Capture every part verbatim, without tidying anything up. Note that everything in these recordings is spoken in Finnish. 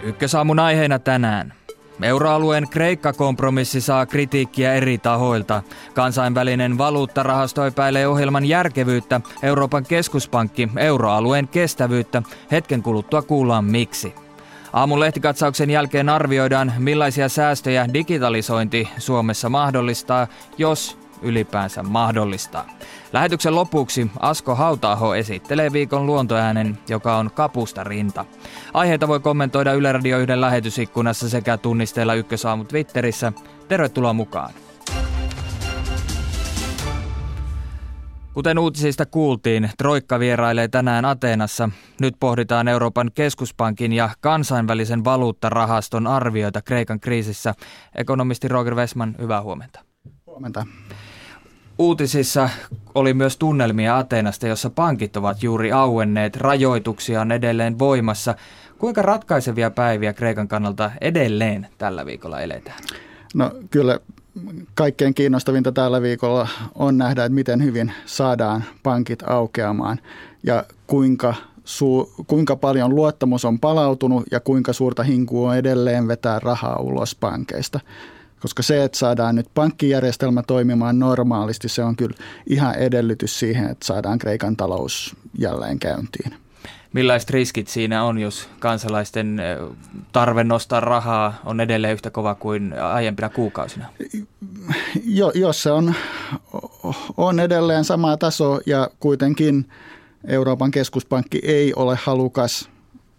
Ykkösaamun aiheena tänään. Euroalueen Kreikka-kompromissi saa kritiikkiä eri tahoilta. Kansainvälinen valuuttarahasto epäilee ohjelman järkevyyttä, Euroopan keskuspankki euroalueen kestävyyttä. Hetken kuluttua kuullaan miksi. Aamun lehtikatsauksen jälkeen arvioidaan, millaisia säästöjä digitalisointi Suomessa mahdollistaa, jos ylipäänsä mahdollistaa. Lähetyksen lopuksi Asko Hauta-aho esittelee viikon luontoäänen, joka on Kapusta rinta. Aiheita voi kommentoida Yle Radio yhden lähetysikkunassa sekä tunnisteella Ykkösaamu Twitterissä. Tervetuloa mukaan. Kuten uutisista kuultiin, Troikka vierailee tänään Ateenassa. Nyt pohditaan Euroopan keskuspankin ja kansainvälisen valuuttarahaston arvioita Kreikan kriisissä. Ekonomisti Roger Wessman, hyvää huomenta. Huomenta. Uutisissa oli myös tunnelmia Ateenasta, jossa pankit ovat juuri auenneet, rajoituksia on edelleen voimassa. Kuinka ratkaisevia päiviä Kreikan kannalta edelleen tällä viikolla eletään? No kyllä kaikkein kiinnostavinta tällä viikolla on nähdä, että miten hyvin saadaan pankit aukeamaan ja kuinka, su, kuinka paljon luottamus on palautunut ja kuinka suurta hinkua on edelleen vetää rahaa ulos pankeista. Koska se, että saadaan nyt pankkijärjestelmä toimimaan normaalisti, se on kyllä ihan edellytys siihen, että saadaan Kreikan talous jälleen käyntiin. Millaiset riskit siinä on, jos kansalaisten tarve nostaa rahaa on edelleen yhtä kova kuin aiempina kuukausina? Jo, jos se on, on edelleen sama taso ja kuitenkin Euroopan keskuspankki ei ole halukas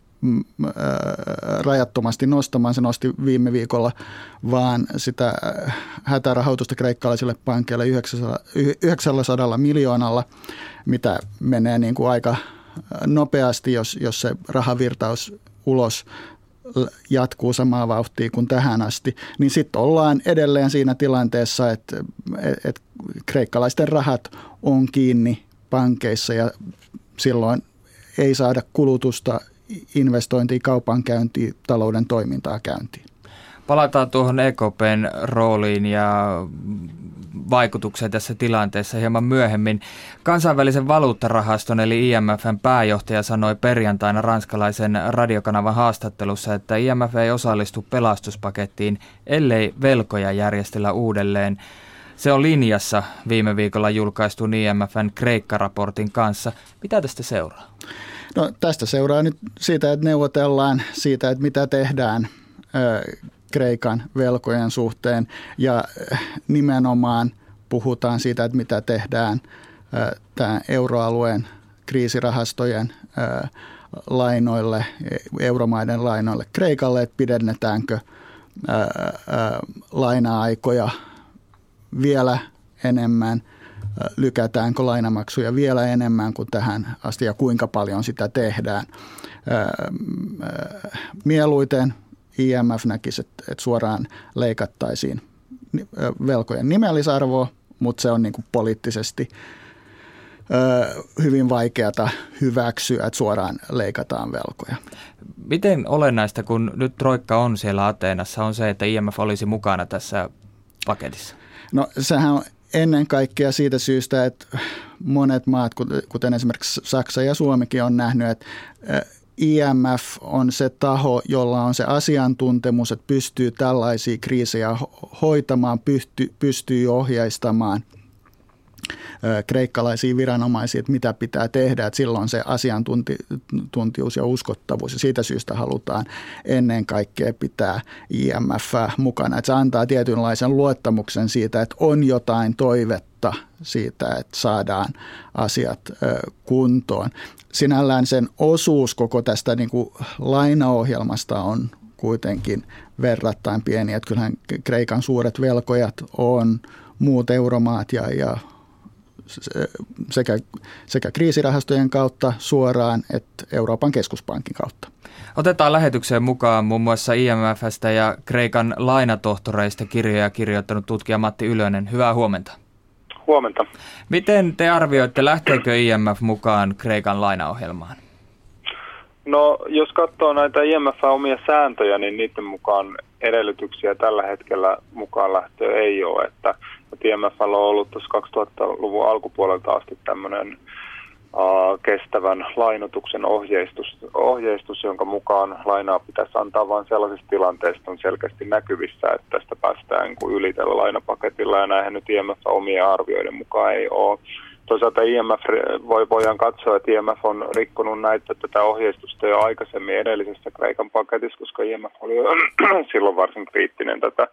rajattomasti nostamaan, se nosti viime viikolla, vaan sitä hätärahoitusta kreikkalaisille pankeille yhdeksänsataa miljoonalla, mitä menee niin kuin aika nopeasti, jos, jos se rahavirtaus ulos jatkuu samaa vauhtia kuin tähän asti, niin sitten ollaan edelleen siinä tilanteessa, että, että kreikkalaisten rahat on kiinni pankeissa ja silloin ei saada kulutusta, investointia, kaupankäyntiä, talouden toimintaa käyntiin. Palataan tuohon E K P:n rooliin ja vaikutukseen tässä tilanteessa hieman myöhemmin. Kansainvälisen valuuttarahaston eli I M F:n pääjohtaja sanoi perjantaina ranskalaisen radiokanavan haastattelussa, että I M F ei osallistu pelastuspakettiin, ellei velkoja järjestellä uudelleen. Se on linjassa viime viikolla julkaistun I M F:n Kreikka-raportin kanssa. Mitä tästä seuraa? No, tästä seuraa nyt siitä, että neuvotellaan siitä, että mitä tehdään ö, Kreikan velkojen suhteen ja nimenomaan puhutaan siitä, että mitä tehdään ö, tämän euroalueen kriisirahastojen ö, lainoille, euromaiden lainoille Kreikalle, että pidennetäänkö ö, ö, laina-aikoja vielä enemmän, lykätäänkö lainamaksuja vielä enemmän kuin tähän asti ja kuinka paljon sitä tehdään. Mieluiten I M F näkisi, että suoraan leikattaisiin velkojen nimellisarvoa, mutta se on niin kuin poliittisesti hyvin vaikeata hyväksyä, että suoraan leikataan velkoja. Miten olennaista, kun nyt Troikka on siellä Ateenassa, on se, että I M F olisi mukana tässä paketissa? No sehän on ennen kaikkea siitä syystä, että monet maat, kuten esimerkiksi Saksa ja Suomikin on nähnyt, että I M F on se taho, jolla on se asiantuntemus, että pystyy tällaisia kriisejä hoitamaan, pystyy, pystyy ohjeistamaan kreikkalaisia viranomaisia, että mitä pitää tehdä, että silloin se asiantuntijuus ja uskottavuus ja siitä syystä halutaan ennen kaikkea pitää I M F mukana, että se antaa tietynlaisen luottamuksen siitä, että on jotain toivetta siitä, että saadaan asiat kuntoon. Sinällään sen osuus koko tästä niin kuin lainaohjelmasta on kuitenkin verrattain pieni, että kyllähän Kreikan suuret velkojat on muut euromaat ja, ja sekä, sekä kriisirahastojen kautta suoraan että Euroopan keskuspankin kautta. Otetaan lähetykseen mukaan muun muassa I M F:stä ja Kreikan lainatohtoreista kirjoja kirjoittanut tutkija Matti Ylönen. Hyvää huomenta. Huomenta. Miten te arvioitte, lähteekö I M F mukaan Kreikan lainaohjelmaan? No, jos katsoo näitä I M F:n omia sääntöjä, niin niiden mukaan edellytyksiä tällä hetkellä mukaan lähtöä ei ole. Että I M F:llä on ollut tuossa kaksituhattaluvun alkupuolelta asti tämmöinen kestävän lainoituksen ohjeistus, ohjeistus, jonka mukaan lainaa pitäisi antaa vain sellaisessa tilanteessa on selkeästi näkyvissä, että tästä päästään yli tällä lainapaketilla, ja näinhän nyt I M F omien arvioiden mukaan ei ole. Toisaalta I M F voi, voidaan katsoa, että I M F on rikkonut näitä tätä ohjeistusta jo aikaisemmin edellisessä Kreikan paketissa, koska I M F oli silloin varsin kriittinen tätä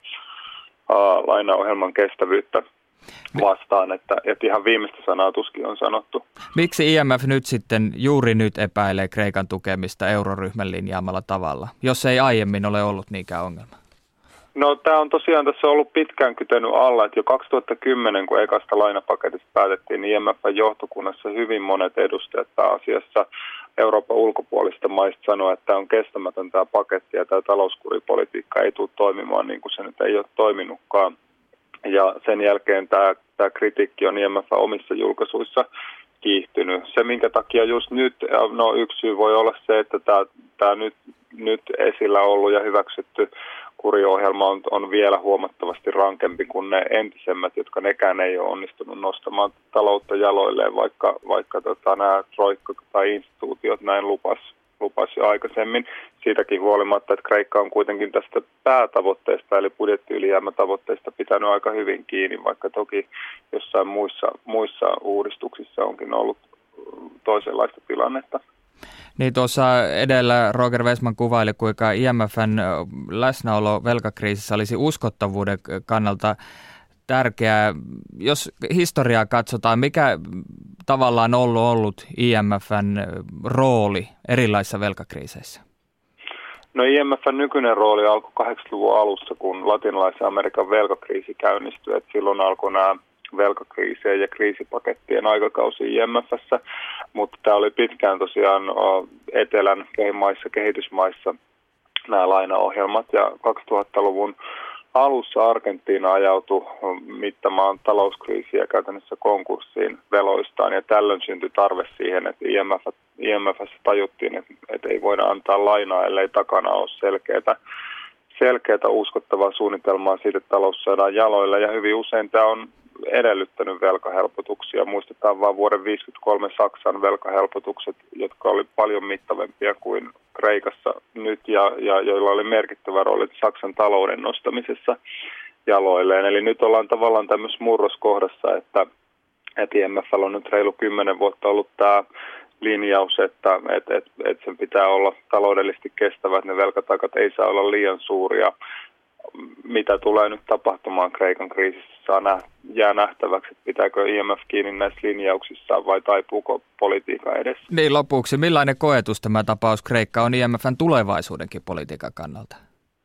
uh, lainaohjelman kestävyyttä vastaan, että, että ihan viimeistä sanaa tuskin on sanottu. Miksi I M F nyt sitten juuri nyt epäilee Kreikan tukemista euroryhmän linjaamalla tavalla, jos ei aiemmin ole ollut niinkään ongelma? No tämä on tosiaan tässä ollut pitkään kytenyt alla, että jo kaksituhattakymmenen, kun ekasta lainapaketista päätettiin, niin I M F:n johtokunnassa hyvin monet edustajat pääasiassa Euroopan ulkopuolista maista sanoo, että tämä on kestämätön tämä paketti ja tämä talouskuripolitiikka ei tule toimimaan niin kuin se nyt ei ole toiminutkaan. Ja sen jälkeen tämä, tämä kritiikki on I M F:n omissa julkaisuissa kiihtynyt. Se, minkä takia just nyt, no yksi syy voi olla se, että tämä, tämä nyt, nyt esillä ollut ja hyväksytty kuriohjelma on, on vielä huomattavasti rankempi kuin ne entisemmät, jotka nekään ei ole onnistunut nostamaan taloutta jaloilleen, vaikka, vaikka tota, nämä troikka tai instituutiot näin lupas, lupas jo aikaisemmin. Siitäkin huolimatta, että Kreikka on kuitenkin tästä päätavoitteesta, eli budjettiylijäämätavoitteista pitänyt aika hyvin kiinni, vaikka toki jossain muissa, muissa uudistuksissa onkin ollut toisenlaista tilannetta. Niin tuossa edellä Roger Wessman kuvaili, kuinka I M F:n läsnäolo velkakriisissä olisi uskottavuuden kannalta tärkeää. Jos historiaa katsotaan, mikä tavallaan on ollut, ollut I M F:n rooli erilaisissa velkakriiseissä? No I M F:n nykyinen rooli alkoi kahdeksankymmentäluvun alussa, kun latinalaisen Amerikan velkakriisi käynnistyi. Et silloin alkoi nämä velkakriisien ja kriisipakettien aikakausi I M F:ssä, mutta tämä oli pitkään tosiaan etelän maissa, kehitysmaissa nämä lainaohjelmat, ja kaksituhattaluvun alussa Argentiina ajautui mittamaan talouskriisiä ja käytännössä konkurssiin veloistaan, ja tällöin syntyi tarve siihen, että I M F, I M F:ssä tajuttiin, että, että ei voida antaa lainaa, ellei takana ole selkeää, selkeää uskottavaa suunnitelmaa siitä, että talous saadaan jaloille, ja hyvin usein tämä on edellyttänyt velkahelpotuksia. Muistetaan vain vuoden viisikymmentäkolme Saksan velkahelpotukset, jotka oli paljon mittavampia kuin Kreikassa nyt ja, ja joilla oli merkittävä rooli Saksan talouden nostamisessa jaloilleen. Eli nyt ollaan tavallaan tämmöisessä murroskohdassa, että, että I M F:llä on nyt reilu kymmenen vuotta ollut tämä linjaus, että, että, että, että sen pitää olla taloudellisesti kestävä, että ne velkatakat ei saa olla liian suuria. Mitä tulee nyt tapahtumaan Kreikan kriisissä, saa nä- jää nähtäväksi, että pitääkö I M F kiinni näissä linjauksissa vai taipuuko politiikan edessä. Niin lopuksi, millainen koetus tämä tapaus Kreikka on I M F:n tulevaisuudenkin politiikan kannalta?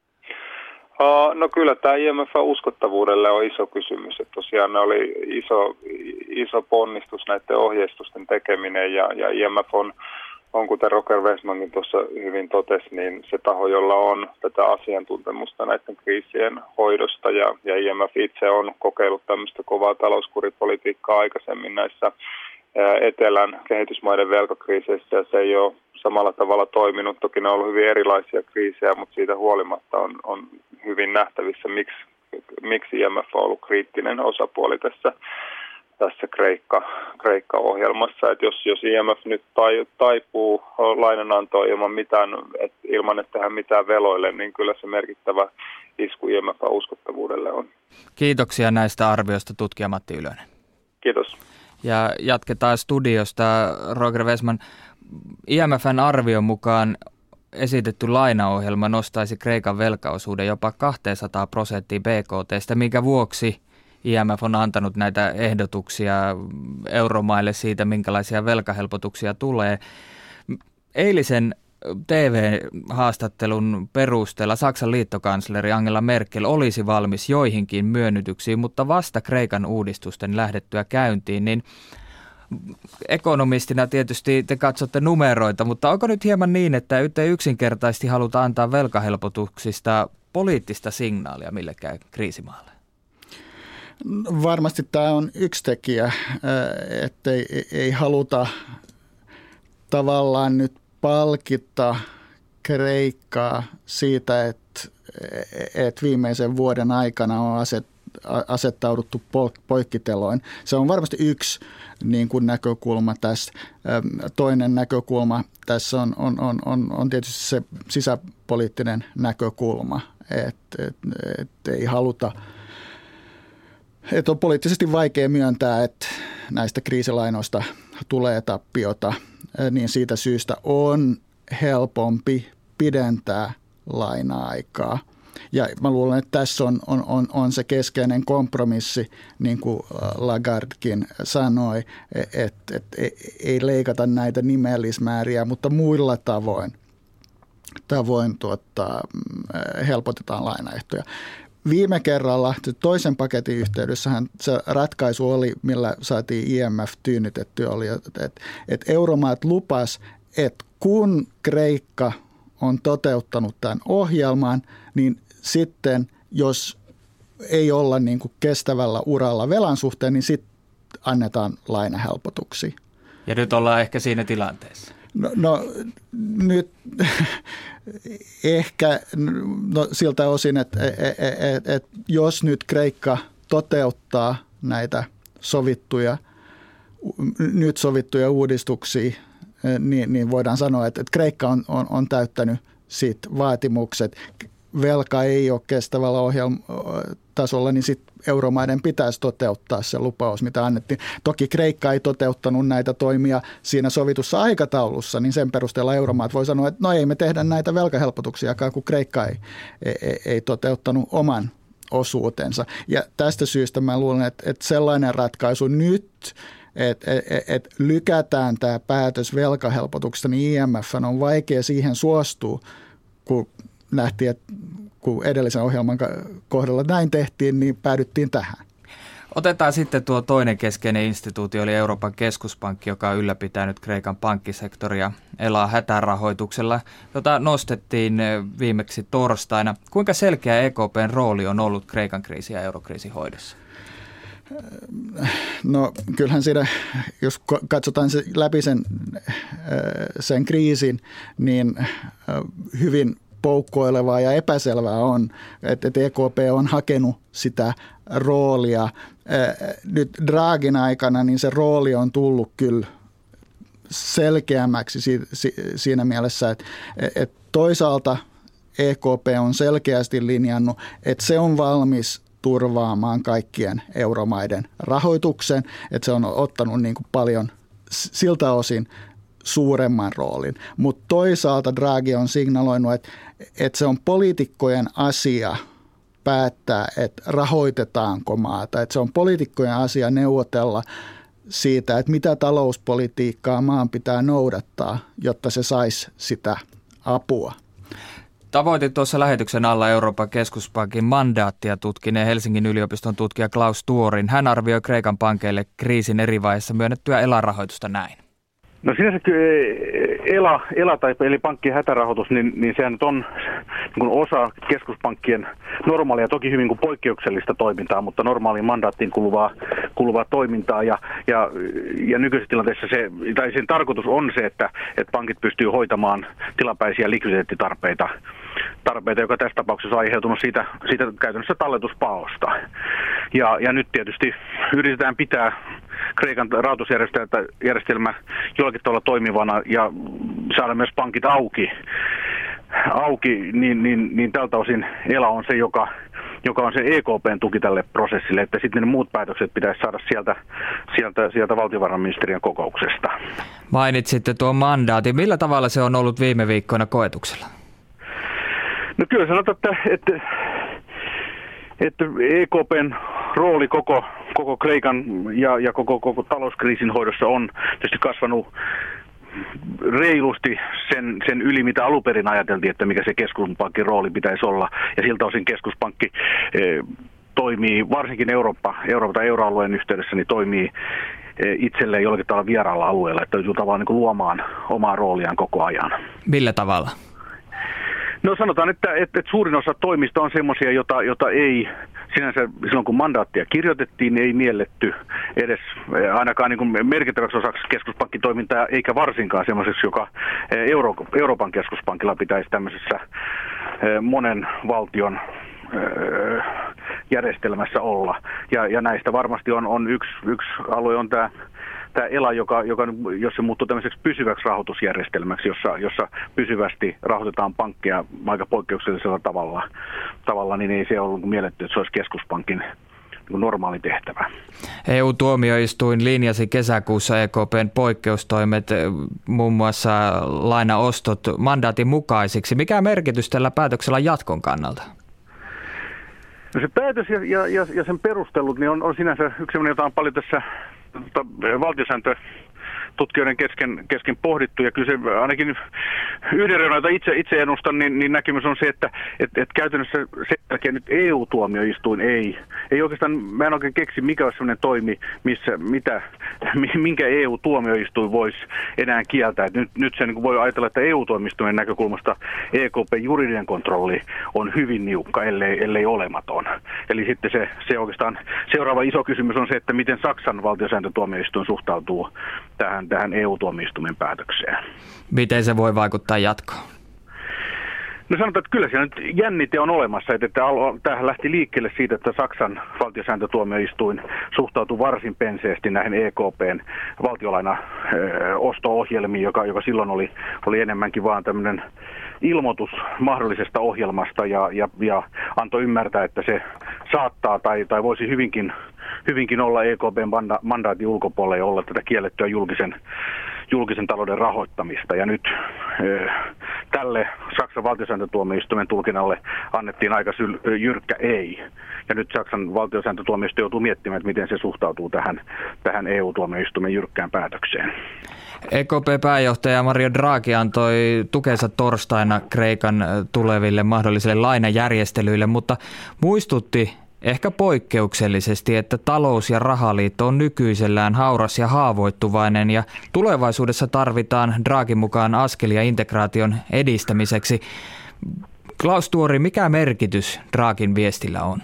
Uh, no kyllä tämä I M F:n uskottavuudelle on iso kysymys. Että tosiaan ne oli iso, iso ponnistus näiden ohjeistusten tekeminen ja, ja I M F on On, kuten Roger Wessmankin tuossa hyvin totesi, niin se taho, jolla on tätä asiantuntemusta näiden kriisien hoidosta, ja, ja I M F itse on kokeillut tämmöistä kovaa talouskuripolitiikkaa aikaisemmin näissä ää, etelän kehitysmaiden velkakriiseissä, ja se ei ole samalla tavalla toiminut. Toki ne on ollut hyvin erilaisia kriisejä, mutta siitä huolimatta on, on hyvin nähtävissä, miksi, miksi I M F on ollut kriittinen osapuoli tässä. tässä Kreikka, Kreikka-ohjelmassa, että jos, jos I M F nyt taipuu lainanantoa ilman, mitään, et, ilman että tehdään mitään veloille, niin kyllä se merkittävä isku I M F:n uskottavuudelle on. Kiitoksia näistä arvioista, tutkija Matti Ylönen. Kiitos. Ja jatketaan studiosta. Roger Wessman, I M F:n arvion mukaan esitetty lainaohjelma nostaisi Kreikan velkaosuuden jopa kaksisataa prosenttia B K T:stä, minkä vuoksi I M F on antanut näitä ehdotuksia euromaille siitä, minkälaisia velkahelpotuksia tulee. Eilisen T V-haastattelun perusteella Saksan liittokansleri Angela Merkel olisi valmis joihinkin myönnytyksiin, mutta vasta Kreikan uudistusten lähdettyä käyntiin, niin ekonomistina tietysti te katsotte numeroita, mutta onko nyt hieman niin, että ei yksinkertaisesti haluta antaa velkahelpotuksista poliittista signaalia millekään kriisimaalle? Varmasti tämä on yksi tekijä, että ei, ei haluta tavallaan nyt palkita Kreikkaa siitä, että, että viimeisen vuoden aikana on aset, asettauduttu poikkiteloin. Se on varmasti yksi niin kuin näkökulma tässä. Toinen näkökulma tässä on, on, on, on, on tietysti se sisäpoliittinen näkökulma, että et, et ei haluta, että on poliittisesti vaikea myöntää, että näistä kriisilainoista tulee tappiota, niin siitä syystä on helpompi pidentää laina-aikaa. Ja mä luulen, että tässä on, on, on, on se keskeinen kompromissi, niin kuin Lagardekin sanoi, että et, ei leikata näitä nimellismääriä, mutta muilla tavoin, tavoin tuota, helpotetaan lainaehtoja. Viime kerralla toisen paketin yhteydessähän se ratkaisu oli, millä saatiin I M F tyynnytettyä, oli, että, että euromaat lupas, että kun Kreikka on toteuttanut tämän ohjelman, niin sitten jos ei olla niin kuin kestävällä uralla velan suhteen, niin sitten annetaan lainahelpotuksia. Ja nyt ollaan ehkä siinä tilanteessa. No, no nyt ehkä no, siltä osin, että et, et, et, jos nyt Kreikka toteuttaa näitä sovittuja, nyt sovittuja uudistuksia, niin, niin voidaan sanoa, että, että Kreikka on, on, on täyttänyt siitä vaatimukset. Velka ei ole kestävällä ohjelmatasolla, niin sitten euromaiden pitäisi toteuttaa se lupaus, mitä annettiin. Toki Kreikka ei toteuttanut näitä toimia siinä sovitussa aikataulussa, niin sen perusteella euromaat voi sanoa, että no ei me tehdä näitä velkahelpotuksiakaan, kun Kreikka ei, ei, ei toteuttanut oman osuutensa. Ja tästä syystä mä luulen, että, että sellainen ratkaisu nyt, että et, et lykätään tämä päätös velkahelpotuksesta, niin I M F on vaikea siihen suostua, kun nähtiin, että kun edellisen ohjelman kohdalla näin tehtiin, niin päädyttiin tähän. Otetaan sitten tuo toinen keskeinen instituutio, eli Euroopan keskuspankki, joka on ylläpitänyt Kreikan pankkisektoria elää hätärahoituksella, jota nostettiin viimeksi torstaina. Kuinka selkeä E K P:n rooli on ollut Kreikan kriisi- ja eurokriisin hoidossa? No kyllähän siinä, jos katsotaan se läpi sen, sen kriisin, niin hyvin poukkoilevaa ja epäselvää on, että E K P on hakenut sitä roolia. Nyt Draghin aikana niin se rooli on tullut kyllä selkeämmäksi siinä mielessä, että toisaalta E K P on selkeästi linjannut, että se on valmis turvaamaan kaikkien euromaiden rahoituksen, että se on ottanut niin kuin paljon siltä osin suuremman roolin. Mutta toisaalta Draghi on signaloinut, että, että se on poliitikkojen asia päättää, että rahoitetaanko maata. Että se on poliitikkojen asia neuvotella siitä, että mitä talouspolitiikkaa maan pitää noudattaa, jotta se saisi sitä apua. Tavoitin tuossa lähetyksen alla Euroopan keskuspankin mandaattia tutkineen Helsingin yliopiston tutkija Klaus Tuorin. Hän arvioi Kreikan pankeille kriisin eri vaiheissa myönnettyä E L A-rahoitusta näin. No sinänsä E L A, E L A tai eli pankkien hätärahoitus, niin, niin sehän nyt on niin osa keskuspankkien normaalia, toki hyvin kuin poikkeuksellista toimintaa, mutta normaaliin mandaattiin kuluvaa, kuluvaa toimintaa. Ja, ja, ja nykyisessä tilanteessa se, tai sen tarkoitus on se, että, että pankit pystyy hoitamaan tilapäisiä likviditeettitarpeita, tarpeita, joka tässä tapauksessa on aiheutunut siitä, siitä käytännössä talletuspaosta. Ja, ja nyt tietysti yritetään pitää Kreikan rahoitusjärjestelmä jollakin tavalla toimivana ja saada myös pankit auki, auki niin, niin, niin tältä osin E L A on se, joka, joka on se E K P:n tuki tälle prosessille, että sitten ne muut päätökset pitäisi saada sieltä, sieltä, sieltä valtiovarainministeriön kokouksesta. Mainitsitte tuon mandaatin. Millä tavalla se on ollut viime viikkoina koetuksella? No kyllä sanotaan, että, että, että E K P:n rooli koko, koko Kreikan ja, ja koko, koko talouskriisin hoidossa on tietysti kasvanut reilusti sen, sen yli, mitä alun perin ajateltiin, että mikä se keskuspankin rooli pitäisi olla. Ja siltä osin keskuspankki eh, toimii, varsinkin Eurooppa, Eurooppa tai euroalueen yhteydessä, niin toimii eh, itselleen jollakin tavalla vieraalla alueella, että joutuu tavallaan niin kuin luomaan omaa rooliaan koko ajan. Millä tavalla? No sanotaan, että, että, että suurin osa toimista on semmoisia, jota, jota ei sinänsä silloin kun mandaattia kirjoitettiin, niin ei mielletty edes ainakaan niin kuin merkittäväksi osaksi keskuspankkitoimintaa, eikä varsinkaan semmoiseksi, joka Euro, Euroopan keskuspankilla pitäisi tämmöisessä monen valtion järjestelmässä olla. Ja, ja näistä varmasti on, on yksi, yksi alue on tämä Tämä E L A, joka, joka, jos se muuttuu tämmöiseksi pysyväksi rahoitusjärjestelmäksi, jossa, jossa pysyvästi rahoitetaan pankkeja aika poikkeuksellisella tavalla, tavalla niin ei se ollut mielletty, että se olisi keskuspankin normaali tehtävä. E U-tuomioistuin linjasi kesäkuussa E K P:n poikkeustoimet, muun muassa lainaostot mandaatin mukaisiksi. Mikä merkitys tällä päätöksellä on jatkon kannalta? No se päätös ja, ja, ja, ja sen perustelut niin on, on sinänsä yksi sellainen, jota on paljon tässä valtiosääntötutkijoiden kesken, kesken pohdittu, ja kyllä se ainakin yhden reunalta itse, itse ennustan, niin, niin näkemys on se, että et, et käytännössä sen jälkeen nyt E U-tuomioistuin ei, ei oikeastaan, mä en oikein keksi, mikä olisi sellainen toimi, missä, mitä, minkä E U-tuomioistuin voisi enää kieltää. Et nyt, nyt se niin voi ajatella, että E U-tuomioistuimen näkökulmasta E K P:n juridinen kontrolli on hyvin niukka, ellei, ellei olematon. Eli sitten se, se oikeastaan seuraava iso kysymys on se, että miten Saksan valtiosääntötuomioistuin suhtautuu tähän, tähän E U-tuomioistuimen päätökseen. Miten se voi vaikuttaa jatkoon? No sanotaan, että kyllä siellä nyt jännite on olemassa, että tämähän lähti liikkeelle siitä, että Saksan valtiosääntötuomioistuin suhtautui varsin penseesti näihin E K P:n valtiolaina-osto-ohjelmiin, joka, joka silloin oli, oli enemmänkin vaan tämmöinen ilmoitus mahdollisesta ohjelmasta ja, ja, ja antoi ymmärtää, että se saattaa tai, tai voisi hyvinkin, hyvinkin olla E K P:n mandaatin ulkopuolella ja olla tätä kiellettyä julkisen julkisen talouden rahoittamista. Ja nyt äh, tälle Saksan valtiosääntötuomioistuimen tulkinnalle annettiin aika syl- jyrkkä ei. Ja nyt Saksan valtiosääntötuomioistuin joutuu miettimään, että miten se suhtautuu tähän, tähän E U-tuomioistuimen jyrkkään päätökseen. E K P-pääjohtaja Mario Draghi antoi tukensa torstaina Kreikan tuleville mahdollisille lainajärjestelyille, mutta muistutti ehkä poikkeuksellisesti, että talous- ja rahaliitto on nykyisellään hauras ja haavoittuvainen ja tulevaisuudessa tarvitaan Draghin mukaan askelia integraation edistämiseksi. Klaus Tuori, mikä merkitys Draghin viestillä on?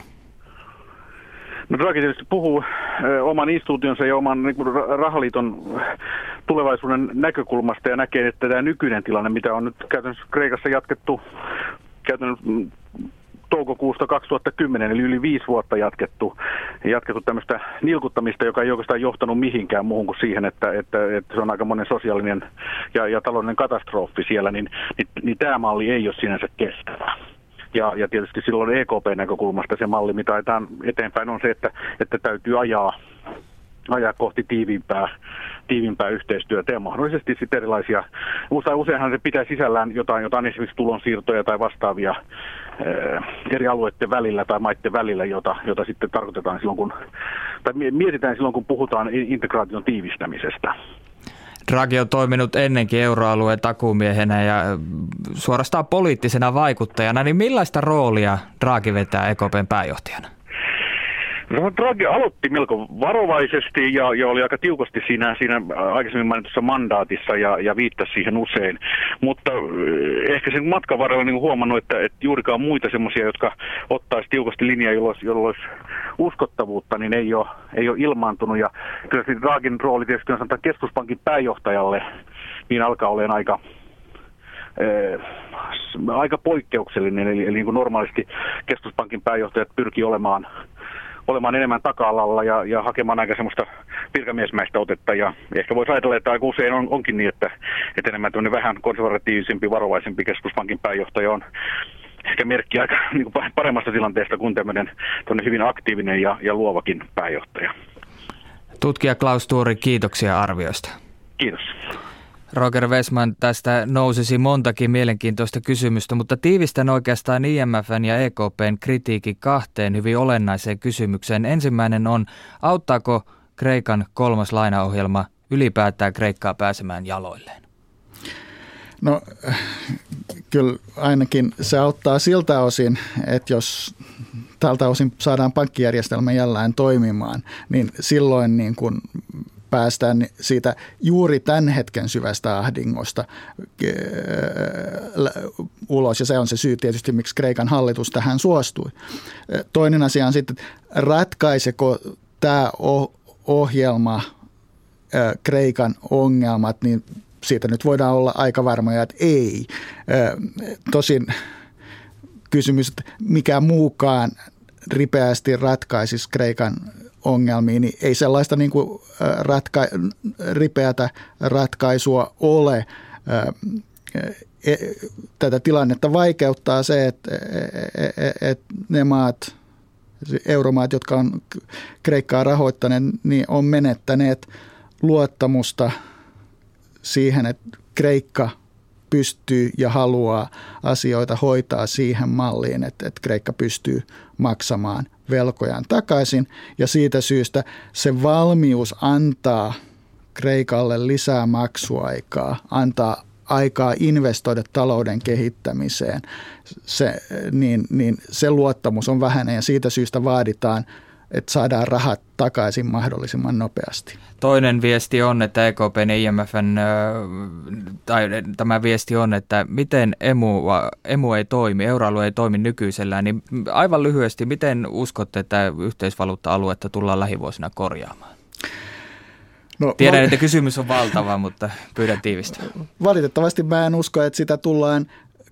No Draghi tietysti puhuu ö, oman instituutionsa ja oman niin kuin, rahaliiton tulevaisuuden näkökulmasta ja näkee, että tämä nykyinen tilanne, mitä on nyt käytännössä Kreikassa jatkettu käytännössä toukokuusta kaksituhattakymmenen, eli yli viisi vuotta jatkettu, jatkettu tämmöistä nilkuttamista, joka ei oikeastaan johtanut mihinkään muuhun kuin siihen, että, että, että se on aika monen sosiaalinen ja, ja taloudellinen katastrofi siellä, niin, niin, niin tämä malli ei ole sinänsä kestävä. Ja, ja tietysti silloin E K P-näkökulmasta se malli, mitä ajetaan eteenpäin, on se, että, että täytyy ajaa, ajaa kohti tiiviimpää, tiiviimpää yhteistyötä ja mahdollisesti sitten erilaisia. Useinhan se pitää sisällään jotain, jotain esimerkiksi tulonsiirtoja tai vastaavia ää, eri alueiden välillä tai maiden välillä, jota, jota sitten tarkoitetaan silloin, kun, tai mietitään silloin, kun puhutaan integraation tiivistämisestä. Draghi on toiminut ennenkin euroalueen takuumiehenä ja suorastaan poliittisena vaikuttajana, niin millaista roolia Draghi vetää E K P:n pääjohtajana? No, Draghi aloitti melko varovaisesti ja, ja oli aika tiukasti siinä, siinä aikaisemmin mainitussa mandaatissa ja, ja viittasi siihen usein. Mutta ehkä sen matkan varrella niin huomannut, että, että juurikaan muita semmoisia, jotka ottaisi tiukasti linjaa, jolloin, jolloin olisi uskottavuutta, niin ei ole, ei ole ilmaantunut. Ja kyllä se Draghin rooli tietysti on sanotaan keskuspankin pääjohtajalle, niin alkaa olemaan aika... Ee, aika poikkeuksellinen, eli, eli niin kuin normaalisti keskuspankin pääjohtajat pyrkii olemaan, olemaan enemmän taka-alalla ja, ja hakemaan aika semmoista virkamiesmäistä otetta, ja ehkä voisi ajatella, että aika usein on, onkin niin, että, että enemmän tämmöinen vähän konservatiivisempi, varovaisempi keskuspankin pääjohtaja on ehkä merkki aika niin kuin paremmasta tilanteesta kuin tämmöinen, tämmöinen hyvin aktiivinen ja, ja luovakin pääjohtaja. Tutkija Klaus Tuori, kiitoksia arvioista. Kiitos. Roger Wessman, tästä nousisi montakin mielenkiintoista kysymystä, mutta tiivistän oikeastaan I M F:n ja E K P:n kritiikin kahteen hyvin olennaiseen kysymykseen. Ensimmäinen on, auttaako Kreikan kolmas lainaohjelma ylipäätään Kreikkaa pääsemään jaloilleen? No kyllä ainakin se auttaa siltä osin, että jos tältä osin saadaan pankkijärjestelmä jälleen toimimaan, niin silloin niin kuin päästään siitä juuri tämän hetken syvästä ahdingosta ulos, ja se on se syy tietysti, miksi Kreikan hallitus tähän suostui. Toinen asia on sitten, ratkaiseko tämä ohjelma Kreikan ongelmat, niin siitä nyt voidaan olla aika varmoja, että ei. Tosin kysymys, että mikä muukaan ripeästi ratkaisisi Kreikan ongelmiin, niin ei sellaista niin kuin ratka- ripeätä ratkaisua ole. Tätä tilannetta vaikeuttaa se, että, että ne maat, euromaat, jotka on Kreikkaa rahoittaneet, niin on menettäneet luottamusta siihen, että Kreikka pystyy ja haluaa asioita hoitaa siihen malliin, että, että Kreikka pystyy maksamaan velkojaan takaisin. Ja siitä syystä se valmius antaa Kreikalle lisää maksuaikaa, antaa aikaa investoida talouden kehittämiseen, se, niin, niin se luottamus on vähäinen ja siitä syystä vaaditaan, että saadaan rahat takaisin mahdollisimman nopeasti. Toinen viesti on, että E K P:n ja I M F:n, tai tämä viesti on, että miten emu, emu ei toimi, euroalue ei toimi nykyisellään, niin aivan lyhyesti, miten uskotte, että yhteisvaluutta-aluetta tullaan lähivuosina korjaamaan? No, Tiedän, val- että kysymys on valtava, mutta pyydän tiivistämään. Valitettavasti mä en usko, että sitä tullaan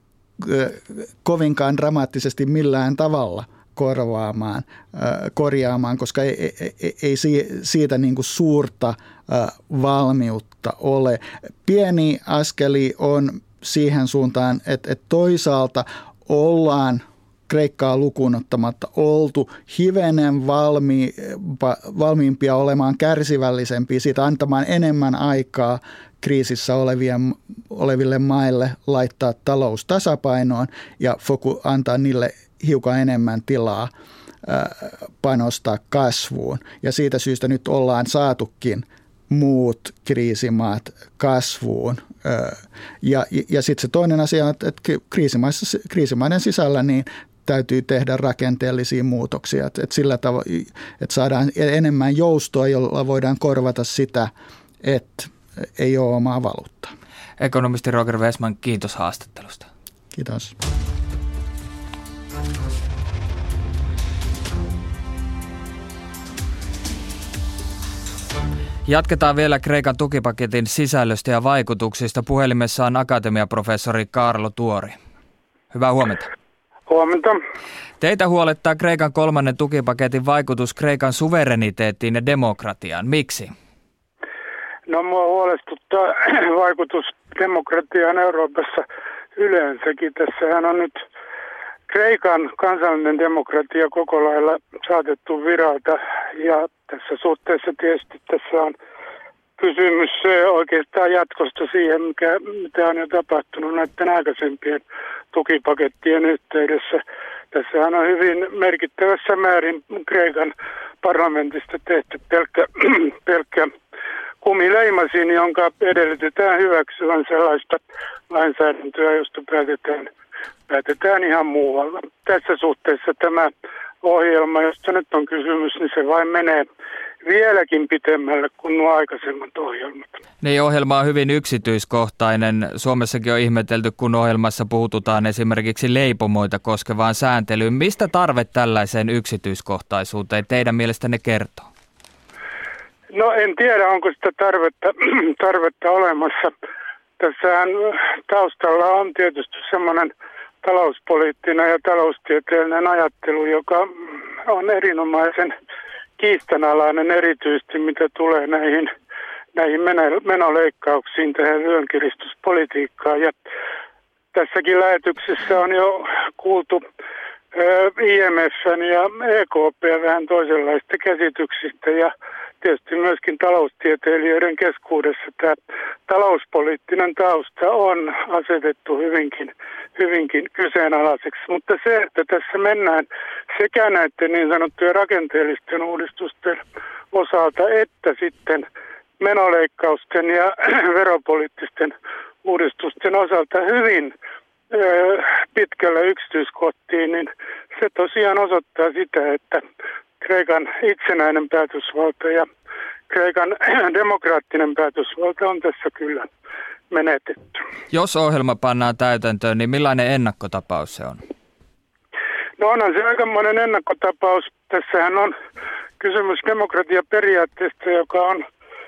kovinkaan dramaattisesti millään tavalla korvaamaan, korjaamaan, koska ei, ei, ei siitä niin kuin suurta valmiutta ole. Pieni askeli on siihen suuntaan, että, että toisaalta ollaan Kreikkaa lukuun ottamatta oltu hivenen valmi, valmiimpia olemaan kärsivällisempiä, siitä antamaan enemmän aikaa kriisissä olevien, oleville maille laittaa talous tasapainoon ja foku, antaa niille hiukan enemmän tilaa ää, panostaa kasvuun. Ja siitä syystä nyt ollaan saatukin muut kriisimaat kasvuun. Ää, ja ja sitten se toinen asia on, että kriisimaissa, kriisimaiden sisällä niin täytyy tehdä rakenteellisia muutoksia, että, että sillä tavalla, että saadaan enemmän joustoa, jolla voidaan korvata sitä, että ei ole omaa valuuttaa. Ekonomisti Roger Wessman, kiitos haastattelusta. Kiitos. Jatketaan vielä Kreikan tukipaketin sisällöstä ja vaikutuksista. Puhelimessa on akatemiaprofessori Kaarlo Tuori. Hyvää huomenta. Huomenta. Teitä huolettaa Kreikan kolmannen tukipaketin vaikutus Kreikan suvereniteettiin ja demokratiaan. Miksi? No mua huolestuttaa vaikutus demokratiaan Euroopassa yleensäkin. Tässähän on nyt Kreikan kansallinen demokratia koko lailla saatettu viralta ja tässä suhteessa tietysti tässä on kysymys oikeastaan jatkosta siihen, mikä, mitä on jo tapahtunut näiden aikaisempien tukipakettien yhteydessä. Tässähän on hyvin merkittävässä määrin Kreikan parlamentista tehty pelkkä, pelkkä kumileimasin, jonka edellytetään hyväksyvän sellaista lainsäädäntöä, josta päätetään, päätetään ihan muualla. Tässä suhteessa tämä ohjelma, josta nyt on kysymys, niin se vain menee vieläkin pitemmälle kuin nuo aikaisemmat ohjelmat. Niin, ohjelma on hyvin yksityiskohtainen. Suomessakin on ihmetelty, kun ohjelmassa puututaan esimerkiksi leipomoita koskevaan sääntelyyn. Mistä tarve tällaiseen yksityiskohtaisuuteen teidän mielestänne kertoo? No en tiedä, onko sitä tarvetta, tarvetta olemassa. Tässähän taustalla on tietysti semmoinen talouspoliittinen ja taloustieteellinen ajattelu, joka on erinomaisen kiistanalainen erityisesti, mitä tulee näihin, näihin menoleikkauksiin, tähän vyönkiristyspolitiikkaan. Ja tässäkin lähetyksessä on jo kuultu I M F:n ja E K P:n vähän toisenlaista käsityksistä ja tietysti myöskin taloustieteilijöiden keskuudessa tämä talouspoliittinen tausta on asetettu hyvinkin, hyvinkin kyseenalaiseksi. Mutta se, että tässä mennään sekä näiden niin sanottujen rakenteellisten uudistusten osalta että sitten menoleikkausten ja veropoliittisten uudistusten osalta hyvin pitkällä yksityiskohtiin, niin se tosiaan osoittaa sitä, että Kreikan itsenäinen päätösvalta ja Kreikan demokraattinen päätösvalta on tässä kyllä menetetty. Jos ohjelma pannaan täytäntöön, niin millainen ennakkotapaus se on? No onhan se aikamoinen ennakkotapaus. Tässähän on kysymys demokratiaperiaatteesta, joka on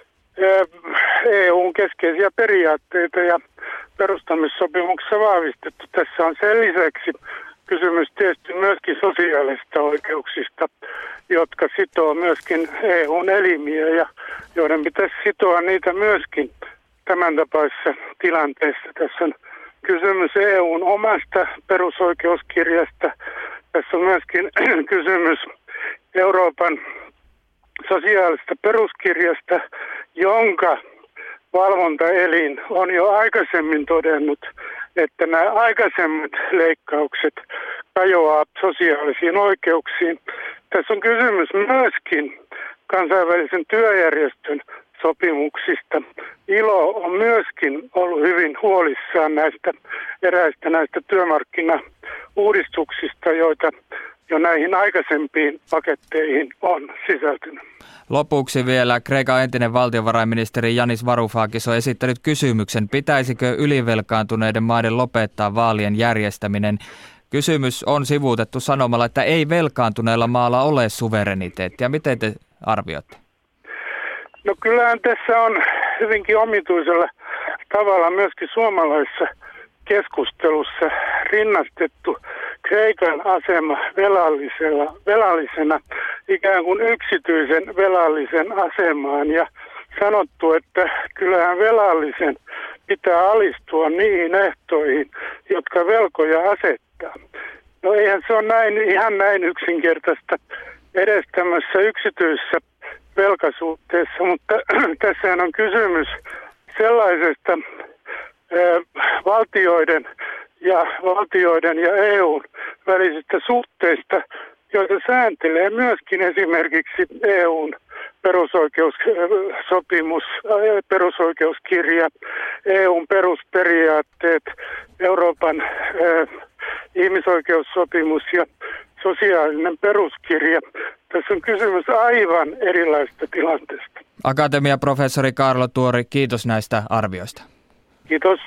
E U:n keskeisiä periaatteita ja perustamissopimuksessa vahvistettu. Tässä on sen lisäksi kysymys tietysti myöskin sosiaalisista oikeuksista, jotka sitoo myöskin E U:n elimiä ja joiden pitäisi sitoa niitä myöskin tämän tapaisessa tilanteessa. Tässä on kysymys E U:n omasta perusoikeuskirjasta. Tässä on myöskin kysymys Euroopan sosiaalista peruskirjasta, jonka valvontaelin on jo aikaisemmin todennut, että nämä aikaisemmat leikkaukset kajoaa sosiaalisiin oikeuksiin. Tässä on kysymys myöskin kansainvälisen työjärjestön sopimuksista. I L O on myöskin ollut hyvin huolissaan näistä eräistä näistä työmarkkinauudistuksista, joita jo näihin aikaisempiin paketteihin on sisältynyt. Lopuksi vielä Kreikan entinen valtiovarainministeri Yanis Varoufakis on esittänyt kysymyksen, pitäisikö ylivelkaantuneiden maiden lopettaa vaalien järjestäminen. Kysymys on sivuutettu sanomalla, että ei velkaantuneella maalla ole suvereniteettia. Miten te arvioitte? No kyllähän tässä on hyvinkin omituisella tavalla myöskin suomalaisessa keskustelussa rinnastettu Kreikan asema velallisella, velallisena ikään kuin yksityisen velallisen asemaan ja sanottu, että kyllähän velallisen pitää alistua niihin ehtoihin, jotka velkoja asettaa. No eihän se ole näin, ihan näin yksinkertaista edes tämmöisessä yksityisessä velkasuhteessa, mutta tässähän on kysymys sellaisesta ä, valtioiden ja valtioiden ja E U:n välisistä suhteista, joita sääntelee myöskin esimerkiksi E U:n perusoikeussopimus, perusoikeuskirja, E U:n perusperiaatteet, Euroopan äh, ihmisoikeussopimus ja sosiaalinen peruskirja. Tässä on kysymys aivan erilaisesta tilanteesta. Akatemiaprofessori Kaarlo Tuori, kiitos näistä arvioista. Kiitos.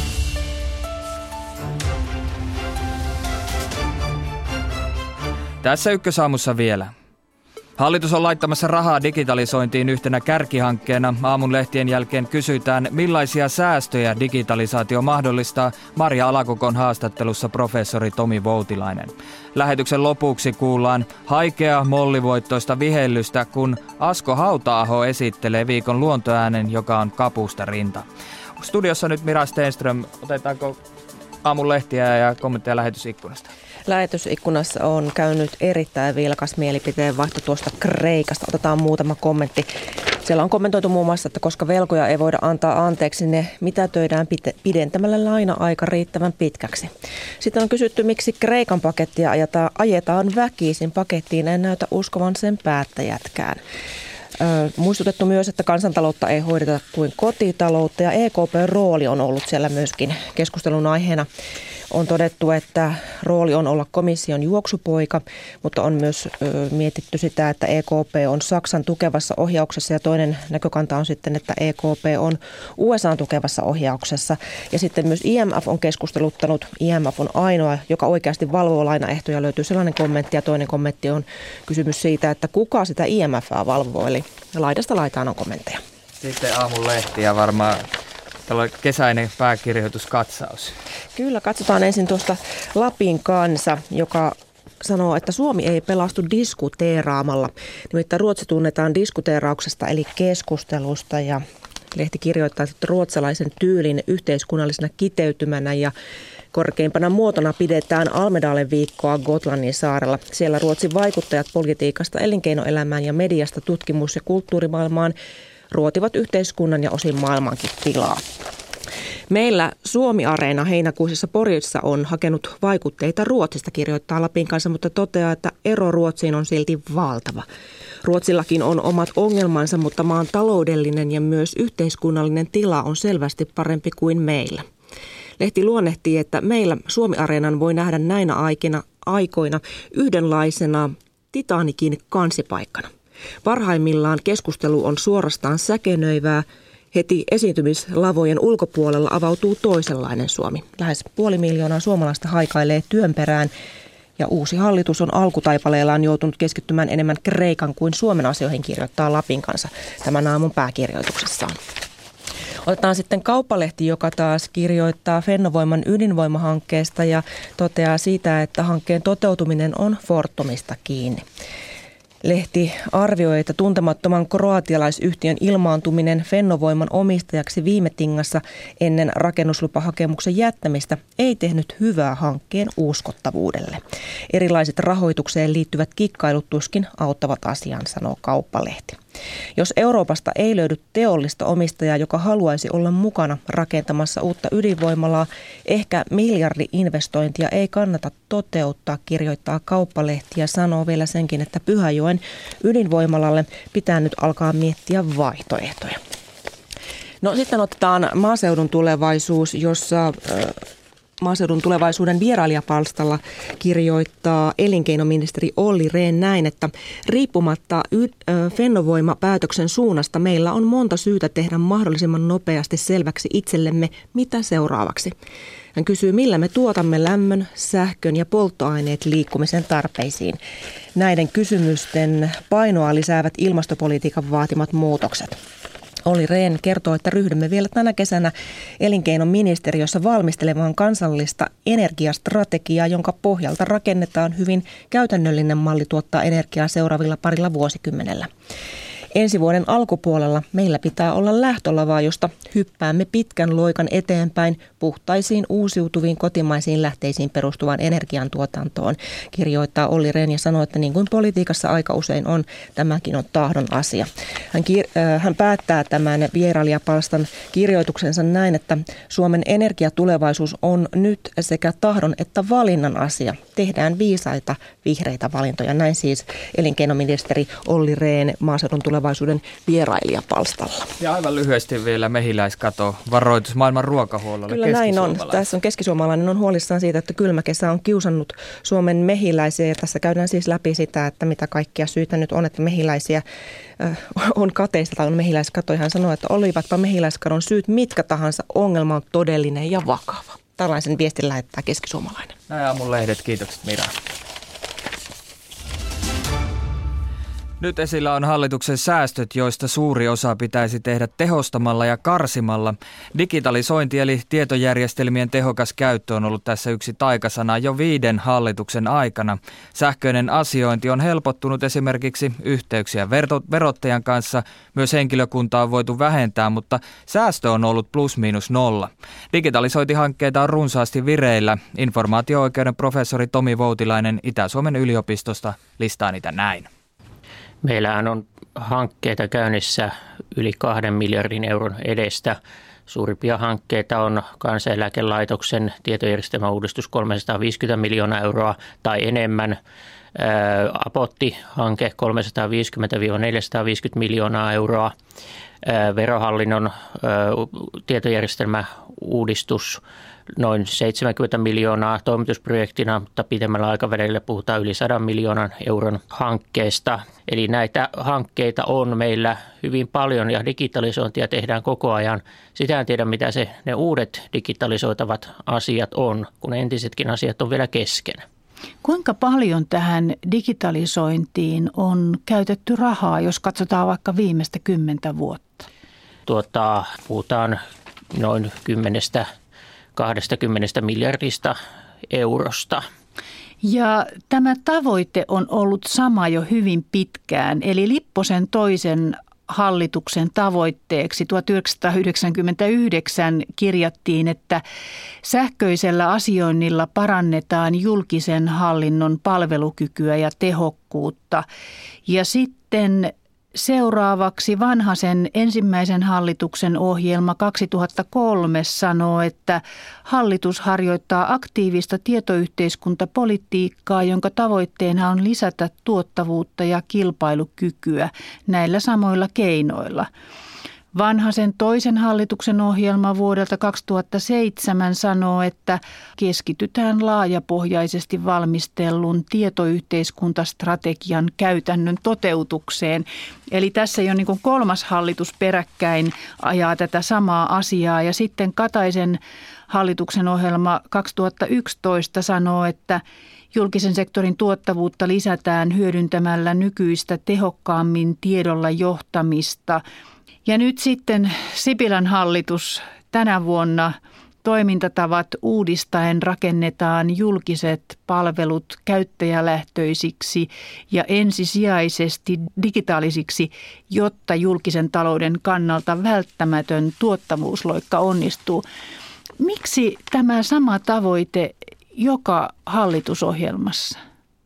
Tässä Ykkösaamussa vielä. Hallitus on laittamassa rahaa digitalisointiin yhtenä kärkihankkeena. Aamun lehtien jälkeen kysytään, millaisia säästöjä digitalisaatio mahdollistaa. Marja Alakokon haastattelussa professori Tomi Voutilainen. Lähetyksen lopuksi kuullaan haikea mollivoittoista vihellystä, kun Asko Hauta-aho esittelee viikon luontoäänen, joka on Kapusta rinta. Studiossa nyt Mira Stenström. Otetaanko aamun lehtiä ja kommentteja lähetysikkunasta? Lähetysikkunassa on käynyt erittäin vilkas mielipiteenvaihto tuosta Kreikasta. Otetaan muutama kommentti. Siellä on kommentoitu muun muassa, että koska velkoja ei voida antaa anteeksi, ne mitätöidään pidentämällä laina-aika riittävän pitkäksi. Sitten on kysytty, miksi Kreikan pakettia ajetaan, ajetaan väkisin. Pakettiin ei näytä uskovan sen päättäjätkään. Ö, muistutettu myös, että kansantaloutta ei hoideta kuin kotitaloutta ja E K P:n rooli on ollut siellä myöskin keskustelun aiheena. On todettu, että rooli on olla komission juoksupoika, mutta on myös ö, mietitty sitä, että E K P on Saksan tukevassa ohjauksessa ja toinen näkökanta on sitten, että E K P on U S A:n tukevassa ohjauksessa. Ja sitten myös I M F on keskusteluttanut. I M F on ainoa, joka oikeasti valvoo lainaehtoja. Löytyy sellainen kommentti ja toinen kommentti on kysymys siitä, että kuka sitä I M F:ää valvoo. Eli laidasta laitaan on kommentteja. Sitten aamun lehtiä varmaan. Täällä on kesäinen pääkirjoituskatsaus. Kyllä, katsotaan ensin tuosta Lapin Kansa, joka sanoo, että Suomi ei pelastu diskuteeraamalla. Nimittäin Ruotsi tunnetaan diskuteerauksesta eli keskustelusta ja lehti kirjoittaa, että ruotsalaisen tyylin yhteiskunnallisena kiteytymänä ja korkeimpana muotona pidetään Almedalen viikkoa Gotlannin saarella. Siellä Ruotsin vaikuttajat politiikasta, elinkeinoelämään ja mediasta tutkimus- ja kulttuurimaailmaan ruotivat yhteiskunnan ja osin maailmankin tilaa. Meillä Suomi-areena heinäkuisessa Porissa on hakenut vaikutteita Ruotsista, kirjoittaa Lapin Kansa, mutta toteaa, että ero Ruotsiin on silti valtava. Ruotsillakin on omat ongelmansa, mutta maan taloudellinen ja myös yhteiskunnallinen tila on selvästi parempi kuin meillä. Lehti luonnehtii, että meillä Suomi-areenan voi nähdä näinä aikina, aikoina yhdenlaisena Titanikin kansipaikkana. Parhaimmillaan keskustelu on suorastaan säkenöivää. Heti esiintymislavojen ulkopuolella avautuu toisenlainen Suomi. Lähes puoli miljoonaa suomalaista haikailee työn perään ja uusi hallitus on alkutaipaleellaan joutunut keskittymään enemmän Kreikan kuin Suomen asioihin, kirjoittaa Lapin Kansa tämän aamun pääkirjoituksessaan. Otetaan sitten Kauppalehti, joka taas kirjoittaa Fennovoiman ydinvoimahankkeesta ja toteaa siitä, että hankkeen toteutuminen on Fortumista kiinni. Lehti arvioi, että tuntemattoman kroatialaisyhtiön ilmaantuminen Fennovoiman omistajaksi viime tingassa ennen rakennuslupahakemuksen jättämistä ei tehnyt hyvää hankkeen uskottavuudelle. Erilaiset rahoitukseen liittyvät kikkailut tuskin auttavat asian, sanoo Kauppalehti. Jos Euroopasta ei löydy teollista omistajaa, joka haluaisi olla mukana rakentamassa uutta ydinvoimalaa, ehkä miljardi-investointia ei kannata toteuttaa, kirjoittaa Kauppalehti ja sanoo vielä senkin, että Pyhäjoen ydinvoimalalle pitää nyt alkaa miettiä vaihtoehtoja. No sitten otetaan maaseudun tulevaisuus, jossa Maaseudun tulevaisuuden vierailijapalstalla kirjoittaa elinkeinoministeri Olli Rehn näin, että riippumatta Fennovoima-päätöksen suunnasta meillä on monta syytä tehdä mahdollisimman nopeasti selväksi itsellemme, mitä seuraavaksi. Hän kysyy, millä me tuotamme lämmön, sähkön ja polttoaineet liikkumisen tarpeisiin. Näiden kysymysten painoa lisäävät ilmastopolitiikan vaatimat muutokset. Olli Rehn kertoo, että ryhdymme vielä tänä kesänä elinkeinoministeriössä valmistelemaan kansallista energiastrategiaa, jonka pohjalta rakennetaan hyvin käytännöllinen malli tuottaa energiaa seuraavilla parilla vuosikymmenellä. Ensi vuoden alkupuolella meillä pitää olla lähtölavaa, josta hyppäämme pitkän loikan eteenpäin puhtaisiin uusiutuviin kotimaisiin lähteisiin perustuvaan energiantuotantoon, kirjoittaa Olli Rehn ja sanoo, että niin kuin politiikassa aika usein on, tämäkin on tahdon asia. Hän, kir- äh, hän päättää tämän vierailijapalstan kirjoituksensa näin, että Suomen energiatulevaisuus on nyt sekä tahdon että valinnan asia. Tehdään viisaita vihreitä valintoja. Näin siis elinkeinoministeri Olli Rehn maaseudun tulevaisuuden vierailijapalstalla. Ja aivan lyhyesti vielä mehiläiskato, varoitus maailman ruokahuollolle. Kyllä näin on. Tässä on keskisuomalainen on huolissaan siitä, että kylmä kesä on kiusannut Suomen mehiläisiä. Ja tässä käydään siis läpi sitä, että mitä kaikkia syitä nyt on, että mehiläisiä äh, on kateista tai on mehiläiskato. Hän sanoo, että olivatpa mehiläiskadon syyt mitkä tahansa, ongelma on todellinen ja vakava. Tällaisen viestin lähettää keskisuomalainen. Näin aamun lehdet. Kiitokset Mira. Nyt esillä on hallituksen säästöt, joista suuri osa pitäisi tehdä tehostamalla ja karsimalla. Digitalisointi eli tietojärjestelmien tehokas käyttö on ollut tässä yksi taikasana jo viiden hallituksen aikana. Sähköinen asiointi on helpottunut esimerkiksi yhteyksiä verottajan kanssa. Myös henkilökuntaa on voitu vähentää, mutta säästö on ollut plus miinus nolla. Digitalisointihankkeita on runsaasti vireillä. Informaatio-oikeuden professori Tomi Voutilainen Itä-Suomen yliopistosta listaa niitä näin. Meillähän on hankkeita käynnissä yli kahden miljardin euron edestä. Suurimpia hankkeita on Kansaneläkelaitoksen tietojärjestelmäuudistus kolmesataaviisikymmentä miljoonaa euroa tai enemmän. Apotti-hanke kolmesataaviisikymmentä neljäsataaviisikymmentä miljoonaa euroa. Verohallinnon tietojärjestelmäuudistus noin seitsemänkymmentä miljoonaa toimitusprojektina, mutta pidemmällä aikavälillä puhutaan yli sadan miljoonan euron hankkeesta. Eli näitä hankkeita on meillä hyvin paljon ja digitalisointia tehdään koko ajan. Sitä en tiedä, mitä se, ne uudet digitalisoitavat asiat on, kun entisetkin asiat on vielä kesken. Kuinka paljon tähän digitalisointiin on käytetty rahaa, jos katsotaan vaikka viimeistä kymmentä vuotta? Tuota, puhutaan noin kymmenestä, kaksikymmentä miljardista eurosta. Ja tämä tavoite on ollut sama jo hyvin pitkään, eli Lipposen toisen hallituksen tavoitteeksi tuhatyhdeksänsataayhdeksänkymmentäyhdeksän kirjattiin, että sähköisellä asioinnilla parannetaan julkisen hallinnon palvelukykyä ja tehokkuutta. Ja sitten seuraavaksi Vanhasen ensimmäisen hallituksen ohjelma kaksituhattakolme sanoo, että hallitus harjoittaa aktiivista tietoyhteiskuntapolitiikkaa, jonka tavoitteena on lisätä tuottavuutta ja kilpailukykyä näillä samoilla keinoilla. Vanhasen toisen hallituksen ohjelma vuodelta kaksituhattaseitsemän sanoo, että keskitytään laajapohjaisesti valmistellun tietoyhteiskuntastrategian käytännön toteutukseen. Eli tässä jo niin kuin kolmas hallitus peräkkäin ajaa tätä samaa asiaa. Ja sitten Kataisen hallituksen ohjelma kaksituhattayksitoista sanoo, että julkisen sektorin tuottavuutta lisätään hyödyntämällä nykyistä tehokkaammin tiedolla johtamista. Ja nyt sitten Sipilän hallitus tänä vuonna toimintatavat uudistaen rakennetaan julkiset palvelut käyttäjälähtöisiksi ja ensisijaisesti digitaalisiksi, jotta julkisen talouden kannalta välttämätön tuottavuusloikka onnistuu. Miksi tämä sama tavoite joka hallitusohjelmassa?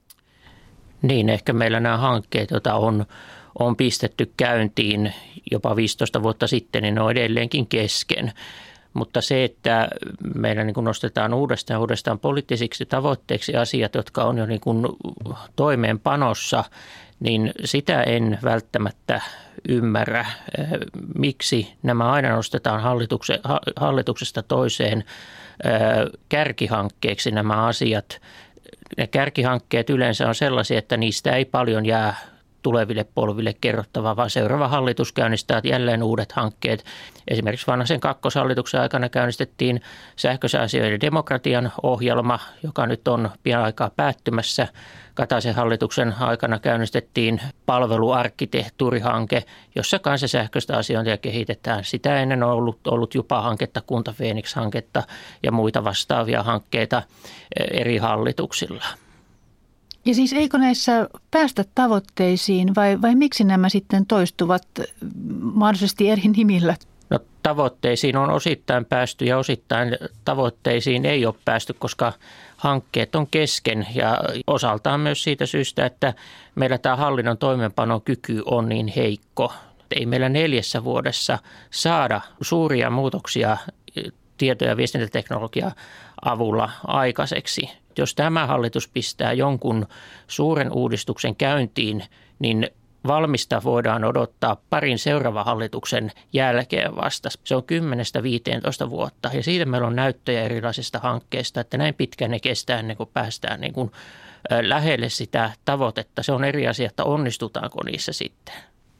Niin, ehkä meillä nämä hankkeet, joita on, on pistetty käyntiin jopa viisitoista vuotta sitten, niin ne on edelleenkin kesken. Mutta se, että meillä niin kuin nostetaan uudestaan ja uudestaan poliittisiksi tavoitteiksi asiat, jotka on jo niin kuin toimeenpanossa, niin sitä en välttämättä ymmärrä, miksi nämä aina nostetaan hallituksesta toiseen kärkihankkeeksi nämä asiat. Ne kärkihankkeet yleensä on sellaisia, että niistä ei paljon jää tuleville polville kerrottavaa, vaan seuraava hallitus käynnistää jälleen uudet hankkeet. Esimerkiksi Vanhasen kakkoshallituksen aikana käynnistettiin sähköisen asioiden demokratian ohjelma, joka nyt on pian aikaa päättymässä. Kataisen hallituksen aikana käynnistettiin palveluarkkitehtuurihanke, jossa kanssa sähköistä asiointia kehitetään. Sitä ennen on ollut, ollut Jupa-hanketta, Kunta Phoenix-hanketta ja muita vastaavia hankkeita eri hallituksilla. Ja siis eikö näissä päästä tavoitteisiin vai, vai miksi nämä sitten toistuvat mahdollisesti eri nimillä? No, tavoitteisiin on osittain päästy ja osittain tavoitteisiin ei ole päästy, koska hankkeet on kesken ja osaltaan myös siitä syystä, että meillä tämä hallinnon toimeenpanokyky on niin heikko. Ei meillä neljässä vuodessa saada suuria muutoksia tieto- ja viestintäteknologian avulla aikaiseksi. Jos tämä hallitus pistää jonkun suuren uudistuksen käyntiin, niin valmista voidaan odottaa parin seuraavan hallituksen jälkeen vasta. Se on kymmenestä viiteentoista vuotta ja siitä meillä on näyttöjä erilaisista hankkeista, että näin pitkään ne kestää ennen kuin päästään niin kuin lähelle sitä tavoitetta. Se on eri asia, että onnistutaanko niissä sitten.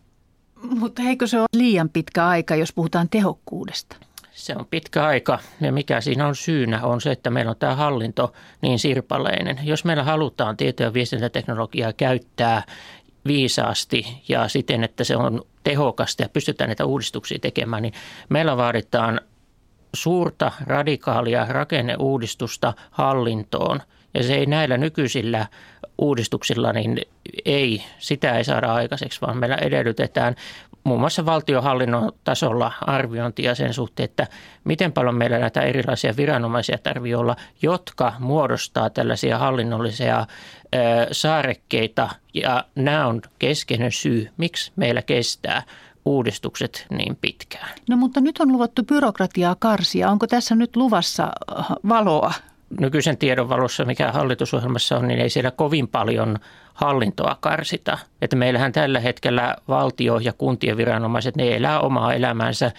Mutta eikö se ole liian pitkä aika, jos puhutaan tehokkuudesta? Se on pitkä aika ja mikä siinä on syynä on se, että meillä on tämä hallinto niin sirpaleinen. Jos meillä halutaan tieto- ja viestintäteknologiaa käyttää viisaasti ja siten, että se on tehokasta ja pystytään näitä uudistuksia tekemään, niin meillä vaaditaan suurta radikaalia rakenneuudistusta hallintoon. Ja se ei näillä nykyisillä uudistuksilla, niin ei, sitä ei saada aikaiseksi, vaan meillä edellytetään muun muassa valtionhallinnon tasolla arviointia sen suhteen, että miten paljon meillä näitä erilaisia viranomaisia tarvitsee olla, jotka muodostaa tällaisia hallinnollisia ö, saarekkeita. Ja nämä on keskeinen syy, miksi meillä kestää uudistukset niin pitkään. No mutta nyt on luvattu byrokratiaa karsia. Onko tässä nyt luvassa valoa? Nykyisen tiedon valossa, mikä hallitusohjelmassa on, niin ei siellä kovin paljon hallintoa karsita. Että meillähän tällä hetkellä valtio ja kuntien viranomaiset, ne elää omaa elämäänsä.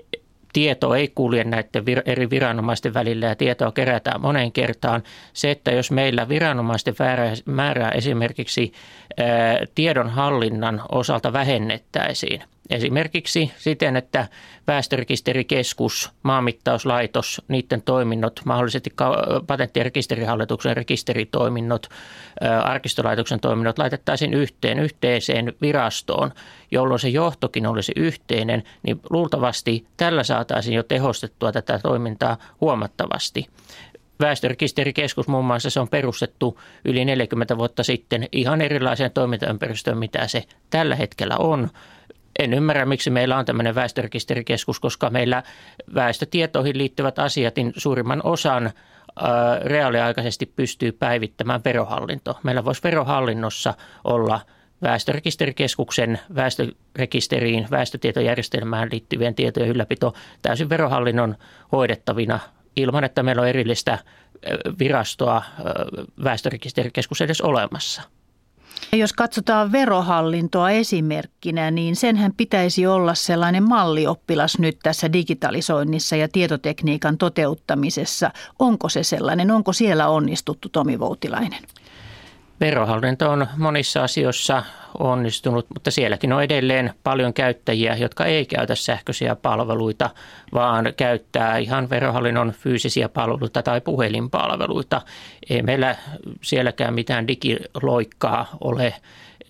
Tieto ei kulje näiden vir- eri viranomaisten välillä ja tietoa kerätään moneen kertaan. Se, että jos meillä viranomaisten määrää, määrää esimerkiksi ää, tiedonhallinnan osalta vähennettäisiin, esimerkiksi siten, että Väestörekisterikeskus, Maanmittauslaitos, niiden toiminnot, mahdollisesti Patentti- ja rekisterihallituksen rekisteritoiminnot, Arkistolaitoksen toiminnot laitettaisiin yhteen, yhteiseen virastoon, jolloin se johtokin olisi yhteinen, niin luultavasti tällä saataisiin jo tehostettua tätä toimintaa huomattavasti. Väestörekisterikeskus muun muassa se on perustettu yli neljäkymmentä vuotta sitten ihan erilaiseen toimintaympäristöön, mitä se tällä hetkellä on. En ymmärrä, miksi meillä on tämmöinen väestörekisterikeskus, koska meillä väestötietoihin liittyvät asiat, niin suurimman osan ää, reaaliaikaisesti pystyy päivittämään verohallinto. Meillä voisi verohallinnossa olla väestörekisterikeskuksen väestörekisteriin, väestötietojärjestelmään liittyvien tietojen ylläpito täysin verohallinnon hoidettavina ilman, että meillä on erillistä virastoa väestörekisterikeskus edes olemassa. Jos katsotaan verohallintoa esimerkkinä, niin senhän pitäisi olla sellainen mallioppilas nyt tässä digitalisoinnissa ja tietotekniikan toteuttamisessa. Onko se sellainen? Onko siellä onnistuttu, Tomi Voutilainen? Verohallinto on monissa asioissa onnistunut, mutta sielläkin on edelleen paljon käyttäjiä, jotka ei käytä sähköisiä palveluita, vaan käyttää ihan verohallinnon fyysisiä palveluita tai puhelinpalveluita. Ei meillä sielläkään mitään digiloikkaa ole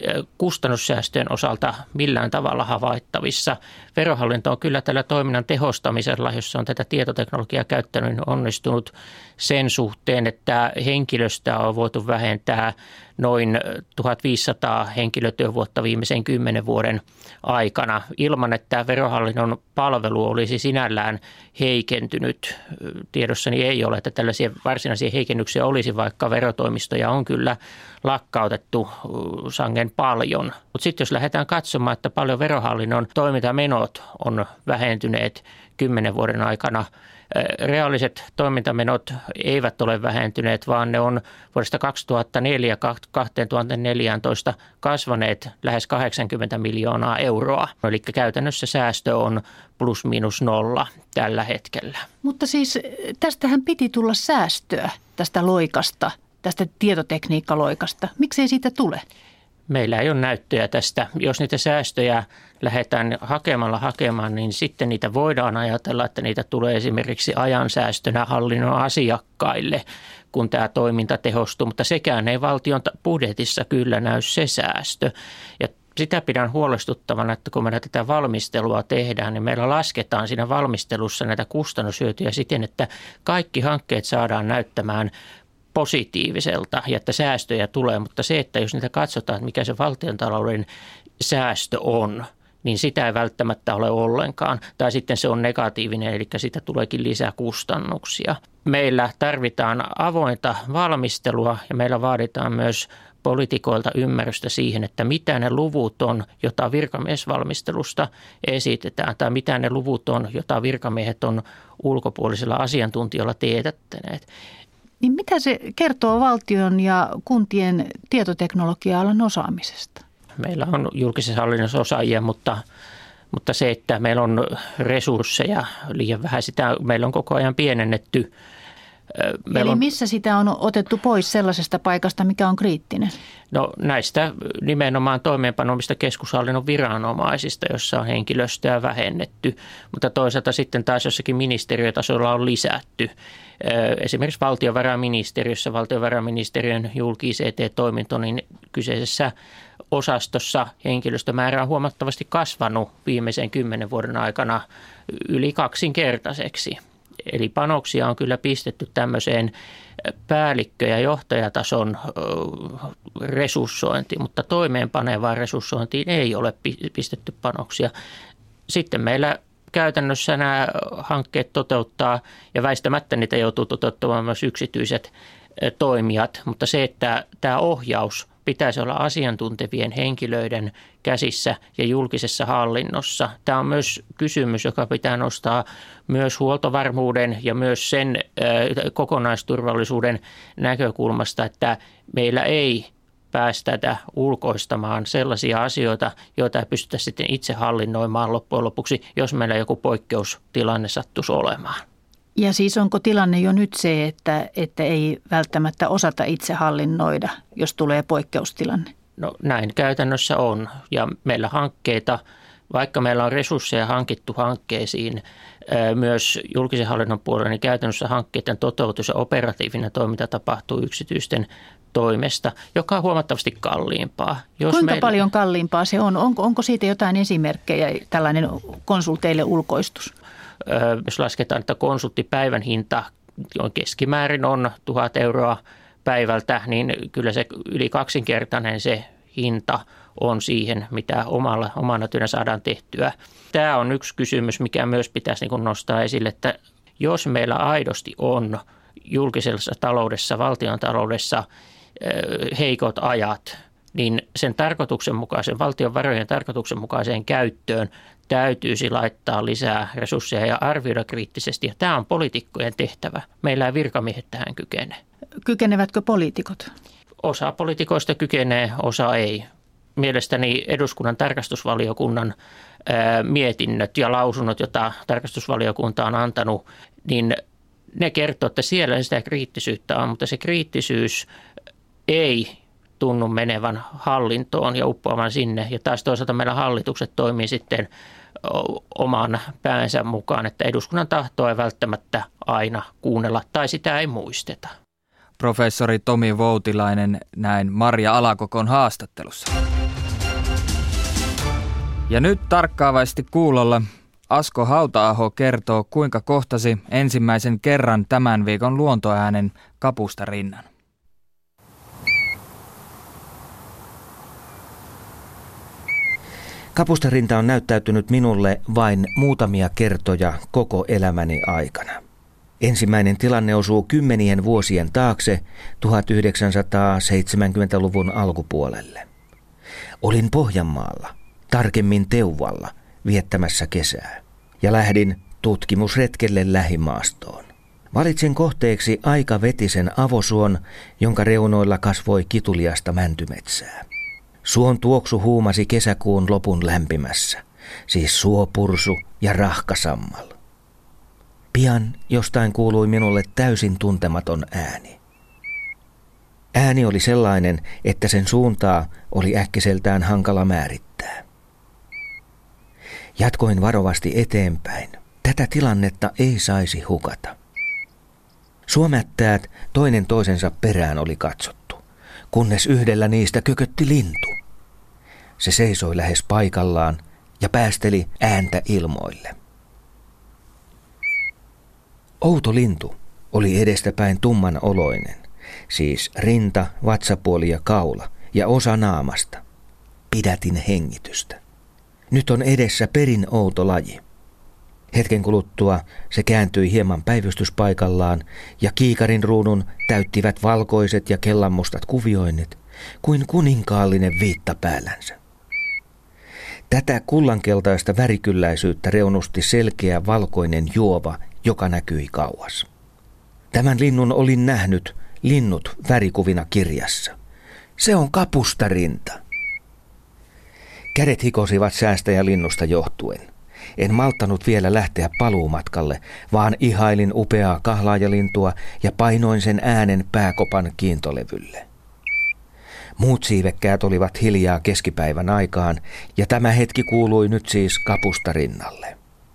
kustannussäästöjen osalta millään tavalla havaittavissa. Verohallinto on kyllä tällä toiminnan tehostamisella, jossa on tätä tietoteknologiaa käyttänyt, onnistunut sen suhteen, että henkilöstöä on voitu vähentää noin tuhatviisisataa henkilötyövuotta viimeisen kymmenen vuoden aikana ilman, että verohallinnon palvelu olisi sinällään heikentynyt. Tiedossani ei ole, että tällaisia varsinaisia heikennyksiä olisi, vaikka verotoimistoja on kyllä lakkautettu sangen paljon. Mutta sitten jos lähdetään katsomaan, että paljon verohallinnon toimintamenot on vähentyneet kymmenen vuoden aikana, reaaliset toimintamenot eivät ole vähentyneet, vaan ne on vuodesta kaksituhattaneljä kaksituhattaneljätoista kasvaneet lähes kahdeksankymmentä miljoonaa euroa. Eli käytännössä säästö on plus miinus nolla tällä hetkellä. Mutta siis tästähän piti tulla säästöä tästä loikasta, tästä tietotekniikkaloikasta. Miksei siitä tule? Meillä ei ole näyttöjä tästä. Jos niitä säästöjä lähdetään hakemalla hakemaan, niin sitten niitä voidaan ajatella, että niitä tulee esimerkiksi ajansäästönä hallinnon asiakkaille, kun tämä toiminta tehostuu. Mutta sekään ei valtion budjetissa kyllä näy se säästö. Ja sitä pidän huolestuttavana, että kun me tätä valmistelua tehdään, niin meillä lasketaan siinä valmistelussa näitä kustannushyötyjä siten, että kaikki hankkeet saadaan näyttämään positiiviselta ja että säästöjä tulee, mutta se, että jos niitä katsotaan, että mikä se valtiontalouden säästö on, niin sitä ei välttämättä ole ollenkaan. Tai sitten se on negatiivinen, eli siitä tuleekin lisää kustannuksia. Meillä tarvitaan avointa valmistelua ja meillä vaaditaan myös poliitikoilta ymmärrystä siihen, että mitä ne luvut on, jota virkamiesvalmistelusta esitetään, tai mitä ne luvut on, jota virkamiehet on ulkopuolisilla asiantuntijoilla teetättäneet. Niin mitä se kertoo valtion ja kuntien tietoteknologia-alan osaamisesta? Meillä on julkisessa hallinnossa osaajia, mutta, mutta se, että meillä on resursseja liian vähän, sitä meillä on koko ajan pienennetty. Meillä Eli on, missä sitä on otettu pois sellaisesta paikasta, mikä on kriittinen? No näistä nimenomaan toimeenpanomista keskushallinnon viranomaisista, jossa on henkilöstöä vähennetty, mutta toisaalta sitten taas jossakin ministeriötasolla on lisätty. Esimerkiksi valtiovarainministeriössä, valtiovarainministeriön julkis I T-toiminto, niin kyseisessä osastossa henkilöstömäärä on huomattavasti kasvanut viimeisen kymmenen vuoden aikana yli kaksinkertaiseksi. Eli panoksia on kyllä pistetty tämmöiseen päällikkö- ja johtajatason resurssointiin, mutta toimeenpanevaan resurssointiin ei ole pistetty panoksia. Sitten meillä käytännössä nämä hankkeet toteuttaa ja väistämättä niitä joutuu toteuttamaan myös yksityiset toimijat, mutta se, että tämä ohjaus pitäisi olla asiantuntevien henkilöiden käsissä ja julkisessa hallinnossa. Tämä on myös kysymys, joka pitää nostaa myös huoltovarmuuden ja myös sen kokonaisturvallisuuden näkökulmasta, että meillä ei päästetä ulkoistamaan sellaisia asioita, joita ei pystytä sitten itse hallinnoimaan loppujen lopuksi, jos meillä joku poikkeustilanne sattuisi olemaan. Ja siis onko tilanne jo nyt se, että, että ei välttämättä osata itse hallinnoida, jos tulee poikkeustilanne? No näin käytännössä on. Ja meillä hankkeita, vaikka meillä on resursseja hankittu hankkeisiin, myös julkisen hallinnon puolella, niin käytännössä hankkeiden toteutus ja operatiivinen toiminta tapahtuu yksityisten toimesta, joka on huomattavasti kalliimpaa. Jos Kuinka meillä... paljon kalliimpaa se on? Onko, onko siitä jotain esimerkkejä, tällainen konsulteille ulkoistus? Jos lasketaan, että konsulttipäivän hinta on keskimäärin on tuhat euroa päivältä, niin kyllä se yli kaksinkertainen se hinta on siihen, mitä omalla, omana työnä saadaan tehtyä. Tämä on yksi kysymys, mikä myös pitäisi niin nostaa esille, että jos meillä aidosti on julkisessa taloudessa, valtion taloudessa heikot ajat, niin sen tarkoituksenmukaisen, valtion varojen tarkoituksenmukaiseen käyttöön täytyisi laittaa lisää resursseja ja arvioida kriittisesti. Ja tämä on poliitikkojen tehtävä. Meillä ei virkamiehet tähän kykene. Kykenevätkö poliitikot? Osa poliitikoista kykenee, osa ei. Mielestäni eduskunnan tarkastusvaliokunnan ää, mietinnöt ja lausunnot, joita tarkastusvaliokunta on antanut, niin ne kertoo, että siellä sitä kriittisyyttä on, mutta se kriittisyys ei tunnu menevän hallintoon ja uppoavan sinne. Ja taas toisaalta meillä hallitukset toimii sitten oman päänsä mukaan, että eduskunnan tahtoa ei välttämättä aina kuunnella tai sitä ei muisteta. Professori Tomi Voutilainen näin Marja Alakokon haastattelussa. Ja nyt tarkkaavasti kuulolla Asko Hauta-aho kertoo, kuinka kohtasi ensimmäisen kerran tämän viikon luontoäänen Kapustarinnan. Kapustarinta on näyttäytynyt minulle vain muutamia kertoja koko elämäni aikana. Ensimmäinen tilanne osuu kymmenien vuosien taakse tuhatyhdeksänsataaseitsemänkymmentäluvun alkupuolelle. Olin Pohjanmaalla, tarkemmin Teuvalla, viettämässä kesää ja lähdin tutkimusretkelle lähimaastoon. Valitsin kohteeksi aika vetisen avosuon, jonka reunoilla kasvoi kituliasta mäntymetsää. Suon tuoksu huumasi kesäkuun lopun lämpimässä, siis suopursu ja rahkasammal. Pian jostain kuului minulle täysin tuntematon ääni. Ääni oli sellainen, että sen suuntaa oli äkkiseltään hankala määrittää. Jatkoin varovasti eteenpäin. Tätä tilannetta ei saisi hukata. Suomättäät toinen toisensa perään oli katsottu, kunnes yhdellä niistä kökötti lintu. Se seisoi lähes paikallaan ja päästeli ääntä ilmoille. Outo lintu oli edestäpäin tumman oloinen, siis rinta, vatsapuoli ja kaula ja osa naamasta. Pidätin hengitystä. Nyt on edessä perin outo laji. Hetken kuluttua se kääntyi hieman päivystyspaikallaan ja kiikarin ruudun täyttivät valkoiset ja kellanmustat kuvioinnit kuin kuninkaallinen viitta päällänsä. Tätä kullankeltaista värikylläisyyttä reunusti selkeä valkoinen juova, joka näkyi kauas. Tämän linnun olin nähnyt Linnut värikuvina kirjassa. Se on kapustarinta. Kädet hikosivat säästäjälinnusta johtuen. En malttanut vielä lähteä paluumatkalle, vaan ihailin upeaa kahlaajalintua ja painoin sen äänen pääkopan kiintolevylle. Muut siivekkäät olivat hiljaa keskipäivän aikaan, ja tämä hetki kuului nyt siis kapustarinnalle.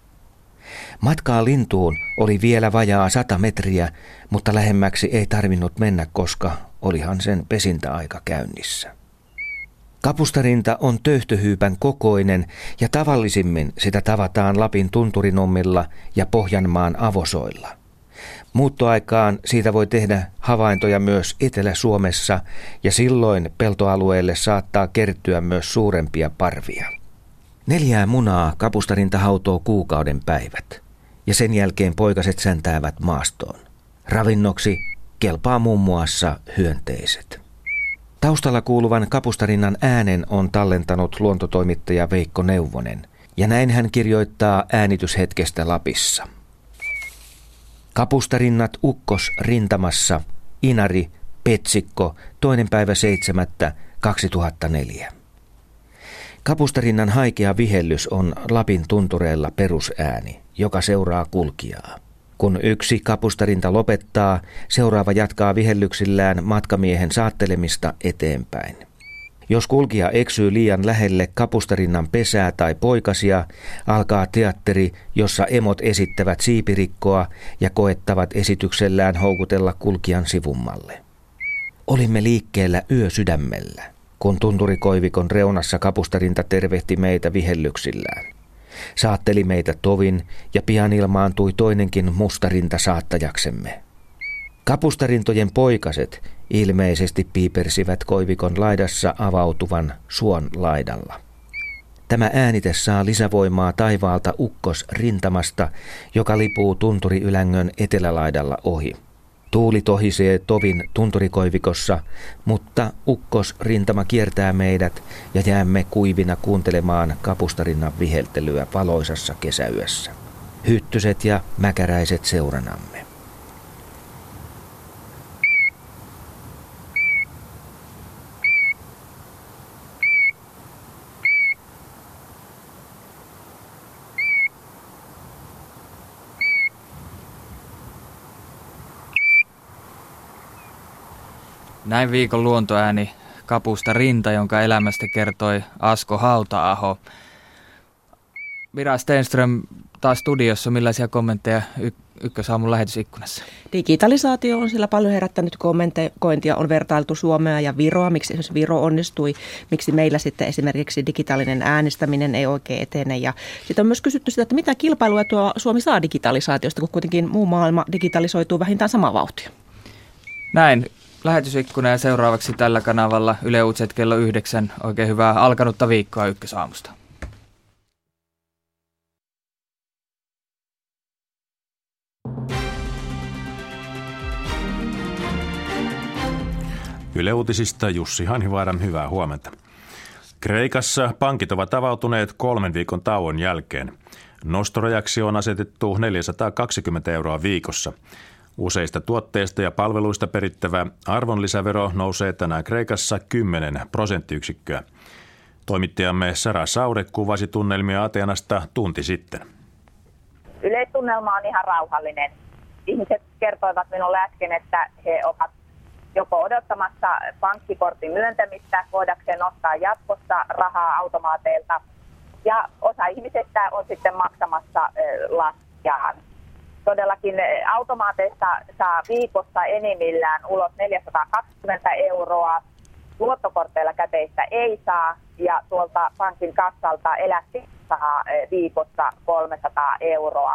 Matkaa lintuun oli vielä vajaa sata metriä, mutta lähemmäksi ei tarvinnut mennä, koska olihan sen pesintäaika käynnissä. Kapustarinta on töyhtöhyypän kokoinen ja tavallisimmin sitä tavataan Lapin tunturinommilla ja Pohjanmaan avosoilla. Muuttoaikaan siitä voi tehdä havaintoja myös Etelä-Suomessa ja silloin peltoalueelle saattaa kertyä myös suurempia parvia. Neljää munaa kapustarinta hautoo kuukauden päivät ja sen jälkeen poikaset säntäävät maastoon. Ravinnoksi kelpaa muun muassa hyönteiset. Taustalla kuuluvan kapustarinnan äänen on tallentanut luontotoimittaja Veikko Neuvonen, ja näin hän kirjoittaa äänityshetkestä Lapissa. Kapustarinnat ukkos rintamassa, Inari, Petsikko, toinen päivä seitsemättä kaksituhattaneljä. Kapustarinnan haikea vihellys on Lapin tuntureilla perusääni, joka seuraa kulkijaa. Kun yksi kapustarinta lopettaa, seuraava jatkaa vihellyksillään matkamiehen saattelemista eteenpäin. Jos kulkija eksyy liian lähelle kapustarinnan pesää tai poikasia, alkaa teatteri, jossa emot esittävät siipirikkoa ja koettavat esityksellään houkutella kulkijan sivummalle. Olimme liikkeellä yösydämellä, kun tunturikoivikon reunassa kapustarinta tervehti meitä vihellyksillään. Saatteli meitä tovin ja pian ilmaantui toinenkin mustarinta saattajaksemme. Kapustarintojen poikaset ilmeisesti piipersivät koivikon laidassa avautuvan suon laidalla. Tämä äänite saa lisävoimaa taivaalta ukkos rintamasta, joka lipuu tunturiylängön etelälaidalla ohi. Tuuli tohisee tovin tunturikoivikossa, mutta ukkos rintama kiertää meidät ja jäämme kuivina kuuntelemaan kapustarinnan viheltelyä valoisassa kesäyössä. Hyttyset ja mäkäräiset seuranamme. Näin viikon luontoääni Kapustarinta, jonka elämästä kertoi Asko Hauta-aho. Mira Stenström taas studiossa. Millaisia kommentteja Ykkösaamun lähetysikkunassa. Digitalisaatio on sillä paljon herättänyt kommentointia, on vertailtu Suomea ja Viroa, miksi esimerkiksi Viro onnistui, miksi meillä sitten esimerkiksi digitaalinen äänestäminen ei oikein etene. Ja sitten on myös kysytty sitä, että mitä kilpailua tuo Suomi saa digitalisaatiosta, kun kuitenkin muu maailma digitalisoituu vähintään samaa vauhtia. Näin. Lähetysikkuna ja seuraavaksi tällä kanavalla Yle Uutiset kello yhdeksän. Oikein hyvää alkanutta viikkoa Ykkösaamusta. Yle Uutisista Jussi Hanhivaara, hyvää huomenta. Kreikassa pankit ovat avautuneet kolmen viikon tauon jälkeen. Nostorajaksi on asetettu neljäsataakaksikymmentä euroa viikossa. Useista tuotteista ja palveluista perittävä arvonlisävero nousee tänään Kreikassa kymmenen prosenttiyksikköä. Toimittajamme Sara Saude kuvasi tunnelmia Ateenasta tunti sitten. Yleistunnelma on ihan rauhallinen. Ihmiset kertoivat minulle äsken, että he ovat joko odottamassa pankkikortin myöntämistä, voidakseen nostaa jatkossa rahaa automaateilta. Ja osa ihmisistä on sitten maksamassa laskujaan. Todellakin automaateista saa viikossa enimmillään ulos neljäsataakaksikymmentä euroa. Luottokorteilla käteistä ei saa ja tuolta pankin kassalta eläkkeellä saa viikossa kolmesataa euroa.